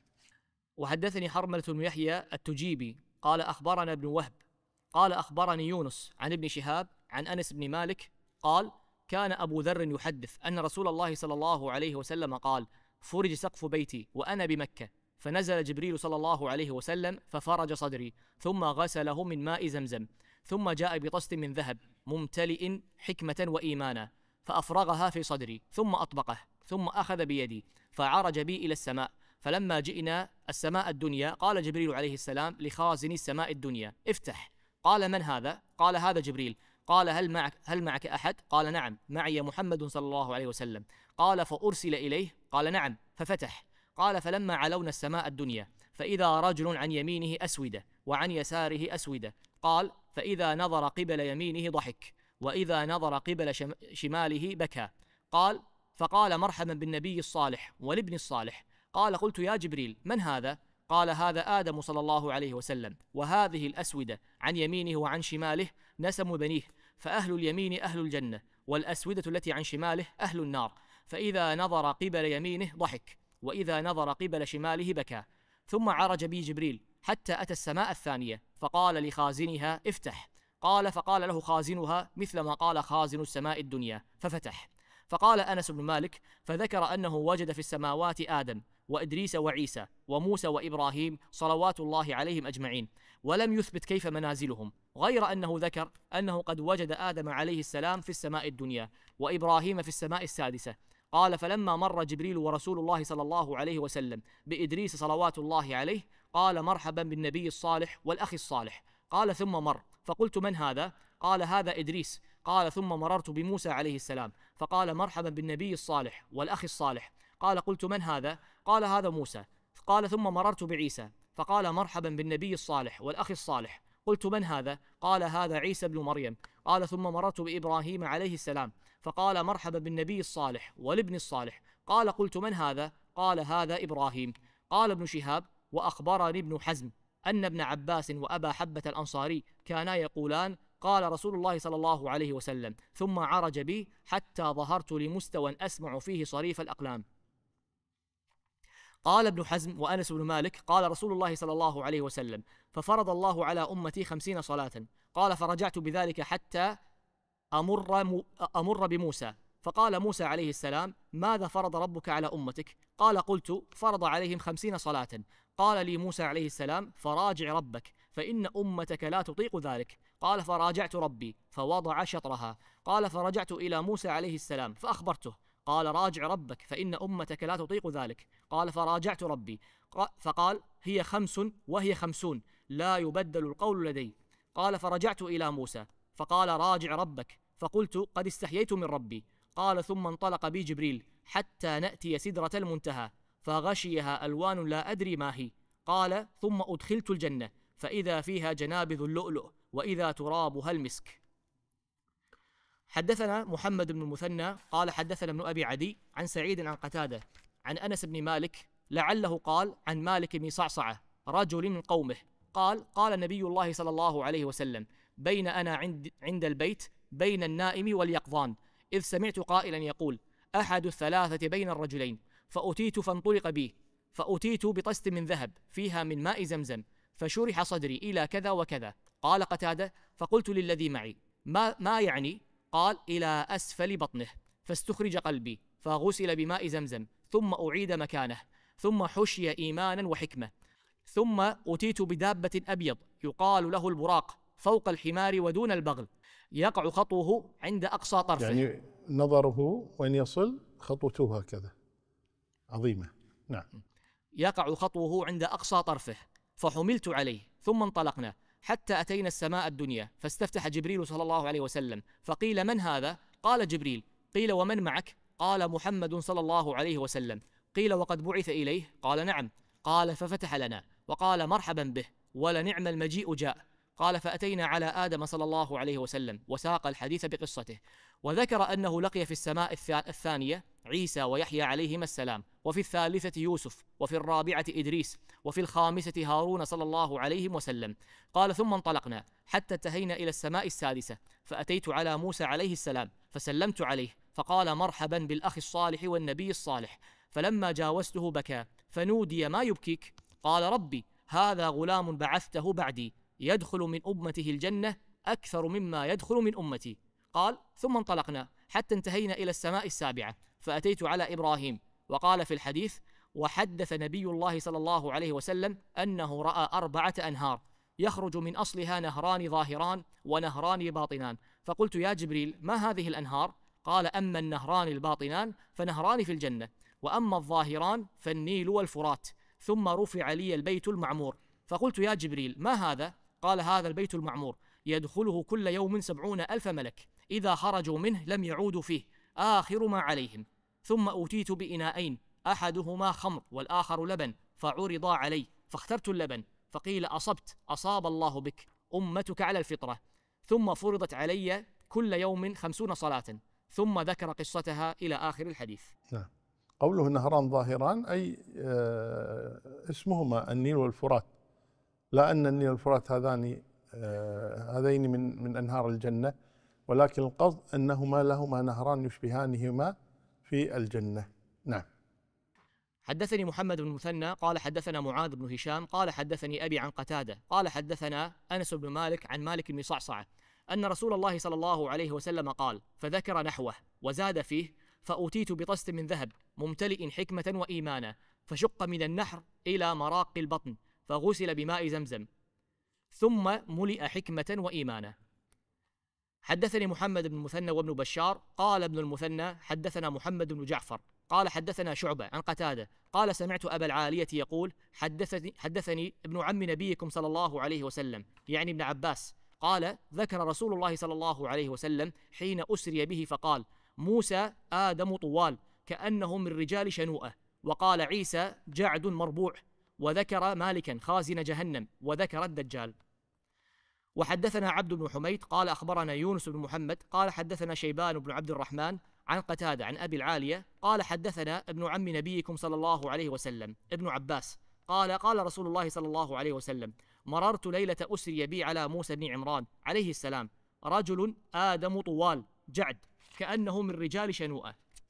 وحدثني حرملة بن يحيى التجيبي قال أخبرنا ابن وهب قال أخبرني يونس عن ابن شهاب عن أنس بن مالك قال: كان أبو ذر يحدث أن رسول الله صلى الله عليه وسلم قال: فرج سقف بيتي وأنا بمكة، فنزل جبريل صلى الله عليه وسلم ففرج صدري ثم غسله من ماء زمزم، ثم جاء بطست من ذهب ممتلئ حكمة وإيمانا فأفرغها في صدري ثم أطبقه، ثم أخذ بيدي فعرج بي إلى السماء. فلما جئنا السماء الدنيا قال جبريل عليه السلام لخازن السماء الدنيا: افتح. قال: من هذا؟ قال: هذا جبريل. قال: هل معك أحد؟ قال: نعم، معي محمد صلى الله عليه وسلم. قال: فأرسل إليه؟ قال: نعم، ففتح. قال: فلما علونا السماء الدنيا فإذا رجل عن يمينه أسودة وعن يساره أسودة. قال: فإذا نظر قبل يمينه ضحك وإذا نظر قبل شماله بكى. قال: فقال: مرحبا بالنبي الصالح والابن الصالح. قال: قلت: يا جبريل، من هذا؟ قال: هذا آدم صلى الله عليه وسلم، وهذه الأسودة عن يمينه وعن شماله نسم بنيه، فأهل اليمين أهل الجنة، والأسودة التي عن شماله أهل النار. فإذا نظر قبل يمينه ضحك وإذا نظر قبل شماله بكى. ثم عرج بي جبريل حتى أتى السماء الثانية فقال لخازنها: افتح. قال فقال له خازنها مثل ما قال خازن السماء الدنيا ففتح. فقال أنس بن مالك فذكر أنه وجد في السماوات آدم وإدريس وعيسى وموسى وإبراهيم صلوات الله عليهم أجمعين، ولم يثبت كيف منازلهم، غير أنه ذكر أنه قد وجد آدم عليه السلام في السماء الدنيا وإبراهيم في السماء السادسة. قال فلما مر جبريل ورسول الله صلى الله عليه وسلم بإدريس صلوات الله عليه قال مرحبا بالنبي الصالح والأخ الصالح. قال ثم مر فقلت من هذا؟ قال هذا إدريس. قال ثم مررت بموسى عليه السلام فقال مرحبا بالنبي الصالح والأخ الصالح. قال قلت من هذا؟ قال هذا موسى. قال ثم مررت بعيسى فقال مرحبا بالنبي الصالح والأخ الصالح. قلت من هذا؟ قال هذا عيسى بن مريم. قال ثم مررت بإبراهيم عليه السلام فقال مرحبا بالنبي الصالح والابن الصالح. قال قلت من هذا؟ قال هذا إبراهيم. قال ابن شهاب وأخبرني ابن حزم أن ابن عباس وأبا حبة الأنصاري كانا يقولان قال رسول الله صلى الله عليه وسلم ثم عرج بي حتى ظهرت لمستوى أسمع فيه صريف الأقلام. قال ابن حزم وأنس بن مالك قال رسول الله صلى الله عليه وسلم ففرض الله على أمتي 50 صلاة. قال فرجعت بذلك حتى أمر بموسى فقال موسى عليه السلام ماذا فرض ربك على أمتك؟ قال قلت فرض عليهم 50 صلاة. قال لي موسى عليه السلام فراجع ربك فإن أمتك لا تطيق ذلك. قال فراجعت ربي فوضع شطرها. قال فرجعت إلى موسى عليه السلام فأخبرته قال راجع ربك فإن أمتك لا تطيق ذلك. قال فراجعت ربي فقال هي 5 وهي 50 لا يبدل القول لدي. قال فرجعت إلى موسى فقال راجع ربك فقلت قد استحييت من ربي. قال ثم انطلق بي جبريل حتى نأتي سدرة المنتهى فغشيها ألوان لا أدري ما هي. قال ثم أدخلت الجنة فإذا فيها جنابذ اللؤلؤ وإذا ترابها المسك. حدثنا محمد بن المثنى قال حدثنا ابن أبي عدي عن سعيد عن قتادة عن أنس بن مالك لعله قال عن مالك بن صعصعة رجل من قومه قال نبي الله صلى الله عليه وسلم بين أنا عند البيت بين النائم واليقظان إذ سمعت قائلا يقول أحد الثلاثة بين الرجلين فأتيت فانطلق بي فأتيت بطست من ذهب فيها من ماء زمزم فشرح صدري إلى كذا وكذا. قال قتادة فقلت للذي معي ما يعني؟ قال إلى أسفل بطنه فاستخرج قلبي فغسل بماء زمزم ثم أعيد مكانه ثم حشي إيمانا وحكمة ثم أتيت بدابة أبيض يقال له البراق فوق الحمار ودون البغل يقع خطوه عند أقصى طرفه. يعني نظره وين يصل خطوته هكذا عظيمة. نعم. يقع خطوه عند أقصى طرفه فحملت عليه ثم انطلقنا حتى أتينا السماء الدنيا فاستفتح جبريل صلى الله عليه وسلم فقيل من هذا؟ قال جبريل. قيل ومن معك؟ قال محمد صلى الله عليه وسلم. قيل وقد بعث إليه؟ قال نعم. قال ففتح لنا وقال مرحبا به ولنعم المجيء جاء. قال فأتينا على آدم صلى الله عليه وسلم وساق الحديث بقصته وذكر أنه لقي في السماء الثانية عيسى ويحيى عليهما السلام وفي الثالثة يوسف وفي الرابعة إدريس وفي الخامسة هارون صلى الله عليه وسلم. قال ثم انطلقنا حتى انتهينا إلى السماء السادسة فأتيت على موسى عليه السلام فسلمت عليه فقال مرحبا بالأخ الصالح والنبي الصالح. فلما جاوزته بكى فنودي ما يبكيك؟ قال ربي هذا غلام بعثته بعدي يدخل من أمته الجنة أكثر مما يدخل من أمتي. قال ثم انطلقنا حتى انتهينا إلى السماء السابعة فأتيت على إبراهيم وقال في الحديث وحدث نبي الله صلى الله عليه وسلم أنه رأى 4 أنهار يخرج من أصلها نهران ظاهران ونهران باطنان. فقلت يا جبريل ما هذه الأنهار؟ قال أما النهران الباطنان فنهران في الجنة وأما الظاهران فالنيل والفرات. ثم رفع لي البيت المعمور فقلت يا جبريل ما هذا؟ قال هذا البيت المعمور يدخله كل يوم 70,000 ملك إذا خرجوا منه لم يعودوا فيه آخر ما عليهم. ثم أوتيت بإناءين أحدهما خمر والآخر لبن فعرضا علي فاخترت اللبن فقيل أصبت أصاب الله بك أمتك على الفطرة. ثم فرضت علي كل يوم 50 صلاة ثم ذكر قصتها إلى آخر الحديث. نعم. قوله نهران ظاهران أي اسمهما النيل والفرات، لا أن النيل والفرات هذين من أنهار الجنة، ولكن القصد أنهما لهما نهران يشبهانهما في الجنة. نعم. حدثني محمد بن المثنى قال حدثنا معاذ بن هشام قال حدثني أبي عن قتادة قال حدثنا أنس بن مالك عن مالك بن صعصعة أن رسول الله صلى الله عليه وسلم قال فذكر نحوه وزاد فيه: فأوتيت بطست من ذهب ممتلئ حكمة وإيمانا، فشق من النحر إلى مراق البطن، فغسل بماء زمزم، ثم ملئ حكمة وإيمانا. حدثني محمد بن المثنى وابن بشار قال ابن المثنى حدثنا محمد بن جعفر قال حدثنا شعبة عن قتادة قال سمعت أبا العالية يقول حدثني ابن عم نبيكم صلى الله عليه وسلم، يعني ابن عباس، قال ذكر رسول الله صلى الله عليه وسلم حين أسري به فقال: موسى آدم طوال كأنه من رجال شنوءة، وقال عيسى جعد مربوع، وذكر مالكا خازن جهنم، وذكر الدجال. وحدثنا عبد بن حميد قال أخبرنا يونس بن محمد قال حدثنا شيبان بن عبد الرحمن عن قتادة عن أبي العالية قال حدثنا ابن عم نبيكم صلى الله عليه وسلم ابن عباس قال قال رسول الله صلى الله عليه وسلم: مررت ليلة أسري بي على موسى بن عمران عليه السلام، رجل آدم طوال جعد كأنه من رجال شنوءة،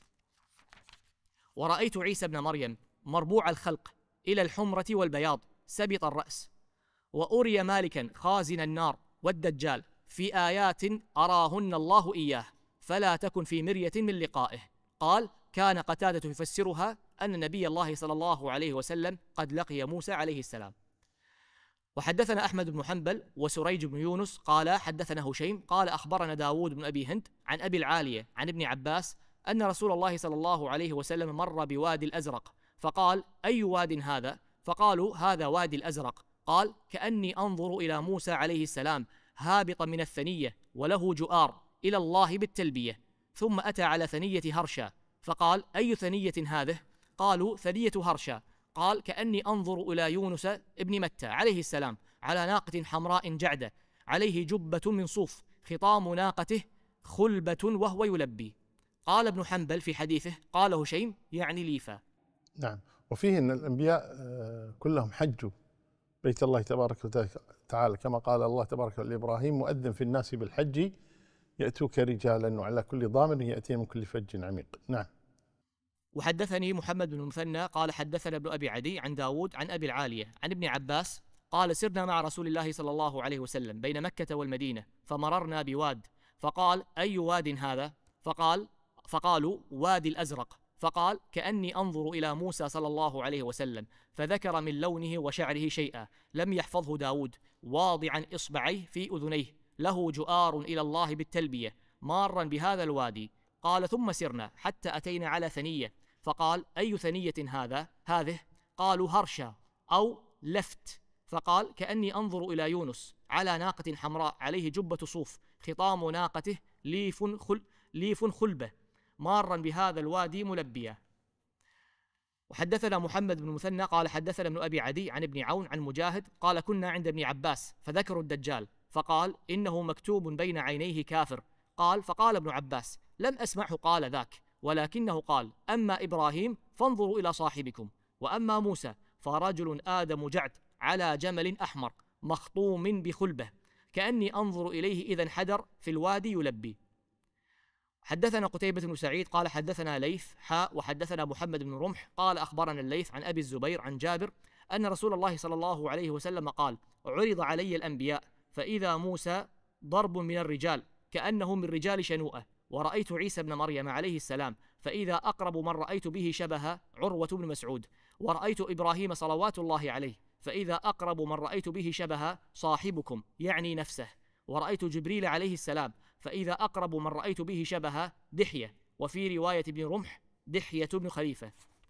ورأيت عيسى بن مريم مربوع الخلق إلى الحمرة والبياض سبط الرأس، وأري مالكا خازن النار والدجال في آيات أراهن الله إياه، فلا تكن في مرية من لقائه. قال: كان قتادة يفسرها أن نبي الله صلى الله عليه وسلم قد لقي موسى عليه السلام. وحدثنا أحمد بن حنبل وسريج بن يونس قال حدثنا هشيم قال أخبرنا داود بن أبي هند عن أبي العالية عن ابن عباس أن رسول الله صلى الله عليه وسلم مر بوادي الأزرق، فقال: أي واد هذا؟ فقالوا: هذا وادي الأزرق. قال: كأني أنظر إلى موسى عليه السلام هابطا من الثنية وله جؤار إلى الله بالتلبية، ثم أتى على ثنية هرشا، فقال: أي ثنية هذه؟ قالوا: ثنية هرشا. قال: كأني أنظر إلى يونس ابن متى عليه السلام على ناقة حمراء جعدة عليه جبة من صوف، خطام ناقته خلبة وهو يلبي. قال ابن حنبل في حديثه قال هشيم يعني ليفا. نعم. وفيه أن الأنبياء كلهم حجوا بيت الله تبارك وتعالى، كما قال الله تبارك لإبراهيم: مؤذن في الناس بالحج يأتوك رجالا وعلى كل ضامر يأتي من كل فج عميق. نعم. وحدثني محمد بن المثنى قال حدثنا ابن أبي عدي عن داود عن أبي العالية عن ابن عباس قال: سرنا مع رسول الله صلى الله عليه وسلم بين مكة والمدينة، فمررنا بواد، فقال: أي واد هذا؟ فقالوا: وادي الأزرق. فقال: كأني أنظر إلى موسى صلى الله عليه وسلم، فذكر من لونه وشعره شيئا لم يحفظه داود، واضعا إصبعيه في أذنيه، له جؤار إلى الله بالتلبية، مارا بهذا الوادي. قال: ثم سرنا حتى أتينا على ثنية، فقال: أي ثنية هذه؟ قالوا: هرشا أو لفت. فقال: كأني أنظر إلى يونس على ناقة حمراء عليه جبة صوف، خطام ناقته ليف خلبة، مارا بهذا الوادي ملبيا. وحدثنا محمد بن المثنى قال حدثنا ابن أبي عدي عن ابن عون عن مجاهد قال: كنا عند ابن عباس فذكروا الدجال، فقال: إنه مكتوب بين عينيه كافر. قال: فقال ابن عباس: لم أسمعه قال ذاك، ولكنه قال: أما إبراهيم فانظروا إلى صاحبكم، وأما موسى فرجل آدم جعد على جمل أحمر مخطوم بخلبة، كأني أنظر إليه إذا انحدر في الوادي يلبي. حدثنا قتيبة بن سعيد قال حدثنا ليث وحدثنا محمد بن رمح قال أخبرنا الليث عن أبي الزبير عن جابر أن رسول الله صلى الله عليه وسلم قال: عرض علي الأنبياء فإذا موسى ضرب من الرجال كأنه من رجال شنوءة، ورأيت عيسى بن مريم عليه السلام فإذا أقرب من رأيت به شبه عروة بن مسعود، ورأيت إبراهيم صلوات الله عليه فإذا أقرب من رأيت به شبه صاحبكم يعني نفسه، ورأيت جبريل عليه السلام فإذا أقرب من رأيت به شبه دحية، وفي رواية ابن رمح دحية بن خليفة.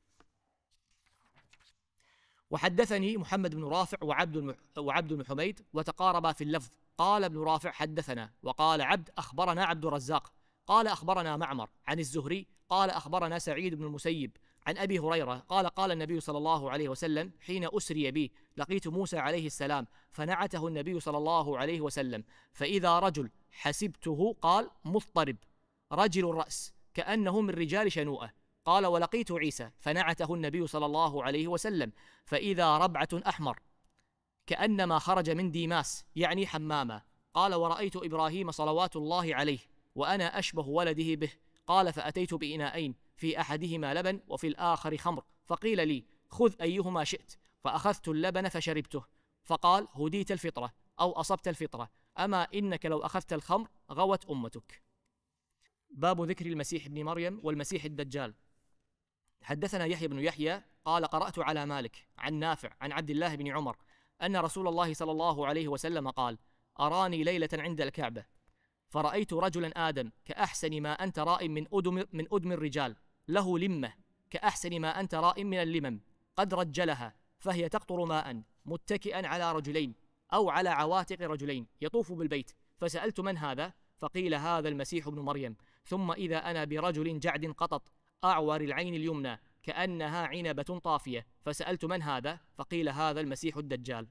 وحدثني محمد بن رافع وعبد بن حميد وتقاربا في اللفظ، قال ابن رافع حدثنا، وقال عبد أخبرنا عبد الرزاق قال أخبرنا معمر عن الزهري قال أخبرنا سعيد بن المسيب عن أبي هريرة قال: قال النبي صلى الله عليه وسلم حين أسري بي لقيت موسى عليه السلام فنعته النبي صلى الله عليه وسلم، فإذا رجل حسبته قال مضطرب رجل الرأس كأنه من رجال شنوءة. قال: ولقيت عيسى فنعته النبي صلى الله عليه وسلم فإذا ربعة أحمر كأنما خرج من ديماس يعني حماما. قال: ورأيت إبراهيم صلوات الله عليه وأنا أشبه ولده به. قال: فأتيت بإناءين في أحدهما لبن وفي الآخر خمر، فقيل لي: خذ أيهما شئت، فأخذت اللبن فشربته، فقال: هديت الفطرة أو أصبت الفطرة. أما إنك لو أخذت الخمر غوت أمتك. باب ذكر المسيح ابن مريم والمسيح الدجال. حدثنا يحيى بن يحيى قال قرأت على مالك عن نافع عن عبد الله بن عمر أن رسول الله صلى الله عليه وسلم قال: أراني ليلة عند الكعبة فرأيت رجلا آدم كأحسن ما أنت رائم من أدم الرجال، له لمة كأحسن ما أنت رائم من اللمم، قد رجلها فهي تقطر ماء، متكئا على رجلين أو على عواتق رجلين، يطوف بالبيت. فسألت: من هذا؟ فقيل: هذا المسيح ابن مريم. ثم إذا أنا برجل جعد قطط أعور العين اليمنى كأنها عنبة طافية. فسألت: من هذا؟ فقيل: هذا المسيح الدجال.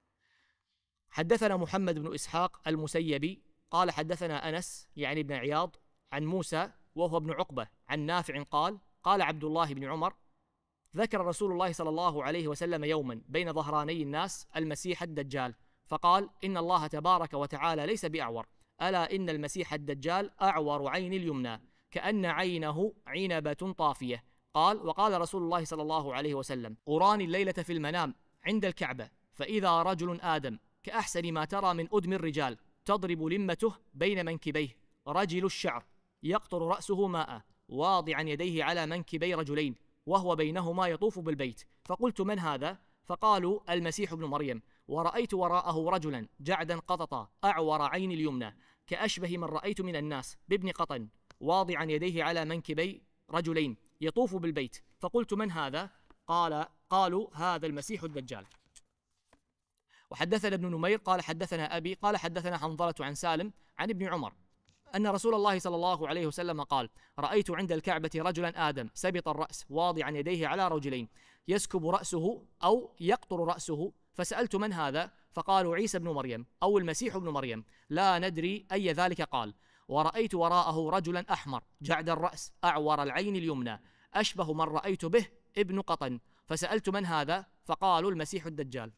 حدثنا محمد بن إسحاق المسيبي قال حدثنا أنس يعني بن عياض عن موسى وهو ابن عقبة عن نافع قال: قال عبد الله بن عمر: ذكر رسول الله صلى الله عليه وسلم يوما بين ظهراني الناس المسيح الدجال، فقال: إن الله تبارك وتعالى ليس بأعور، ألا إن المسيح الدجال أعور عين اليمنى كأن عينه عنبة طافية. قال: وقال رسول الله صلى الله عليه وسلم: أراني الليلة في المنام عند الكعبة فإذا رجل آدم كأحسن ما ترى من أدم الرجال، تضرب لمته بين منكبيه، رجل الشعر، يقطر رأسه ماء، واضعا يديه على منكبي رجلين، وهو بينهما يطوف بالبيت. فقلت: من هذا؟ فقالوا: المسيح ابن مريم. ورأيت وراءه رجلا جعدا قططا أعور عين اليمنى كأشبه من رأيت من الناس بابن قطن، واضعا يديه على منكبي رجلين، يطوف بالبيت. فقلت: من هذا؟ قالوا: هذا المسيح الدجال. وحدثنا ابن نمير قال حدثنا أبي قال حدثنا حنظلة عن سالم عن ابن عمر أن رسول الله صلى الله عليه وسلم قال: رأيت عند الكعبة رجلا آدم سبط الرأس واضعا يديه على رجلين، يسكب رأسه أو يقطر رأسه. فسألت: من هذا؟ فقالوا: عيسى بن مريم أو المسيح ابن مريم، لا ندري أي ذلك قال. ورأيت وراءه رجلا أحمر جعد الرأس أعور العين اليمنى أشبه من رأيت به ابن قطن. فسألت: من هذا؟ فقالوا: المسيح الدجال.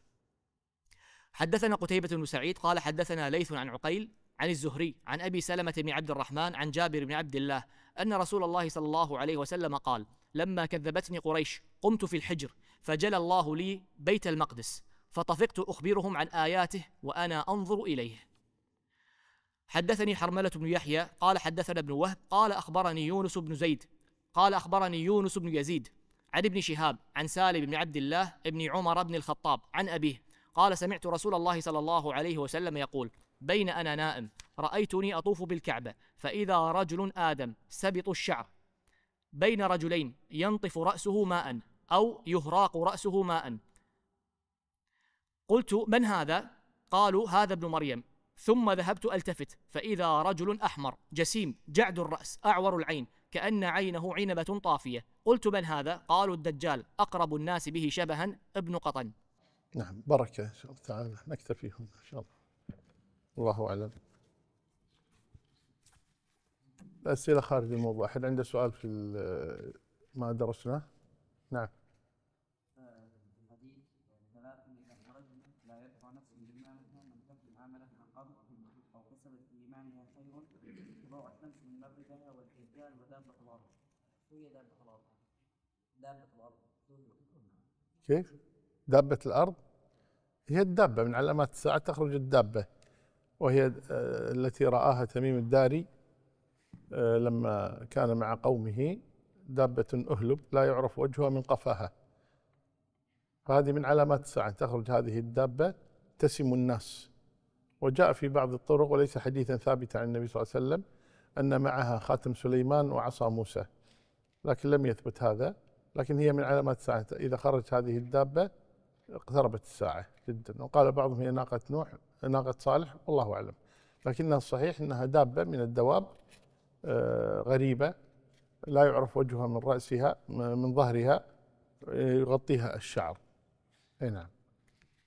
حدثنا قتيبة بن سعيد قال حدثنا ليث عن عقيل عن الزهري عن أبي سلمة بن عبد الرحمن عن جابر بن عبد الله أن رسول الله صلى الله عليه وسلم قال: لما كذبتني قريش قمت في الحجر فجلى الله لي بيت المقدس فطفقت أخبرهم عن آياته وأنا أنظر إليه. حدثني حرملة بن يحيى قال حدثنا ابن وهب قال أخبرني يونس بن زيد قال أخبرني يونس بن يزيد عن ابن شهاب عن سالم بن عبد الله بن عمر بن الخطاب عن أبيه قال: سمعت رسول الله صلى الله عليه وسلم يقول: بين أنا نائم رأيتني أطوف بالكعبة فإذا رجل آدم سبط الشعر بين رجلين ينطف رأسه ماء أو يهراق رأسه ماء. قلت: من هذا؟ قالوا: هذا ابن مريم. ثم ذهبت ألتفت فإذا رجل أحمر جسيم جعد الرأس أعور العين كأن عينه عنبة طافية. قلت: من هذا؟ قالوا: الدجال، أقرب الناس به شبها ابن قطن. نعم، بركة إن شاء الله تعالى، نكتفيهم إن شاء الله. الله أعلم. الأسئلة خارج الموضوع، أحد عنده سؤال في ما درسناه؟ نعم. كيف؟ دابة الأرض هي الدابة، من علامات الساعة تخرج الدابة، وهي التي رآها تميم الداري لما كان مع قومه، دابة أهلب لا يعرف وجهها من قفاها. فهذه من علامات الساعة، تخرج هذه الدابة تسم الناس. وجاء في بعض الطرق وليس حديثا ثابتا عن النبي صلى الله عليه وسلم أن معها خاتم سليمان وعصا موسى، لكن لم يثبت هذا. لكن هي من علامات الساعة، إذا خرجت هذه الدابة اقتربت الساعة جدا. وقال بعضهم هي ناقة نوح، ناقة صالح، والله أعلم. لكنها الصحيح أنها دابة من الدواب غريبة لا يعرف وجهها من رأسها من ظهرها، يغطيها الشعر. أي نعم.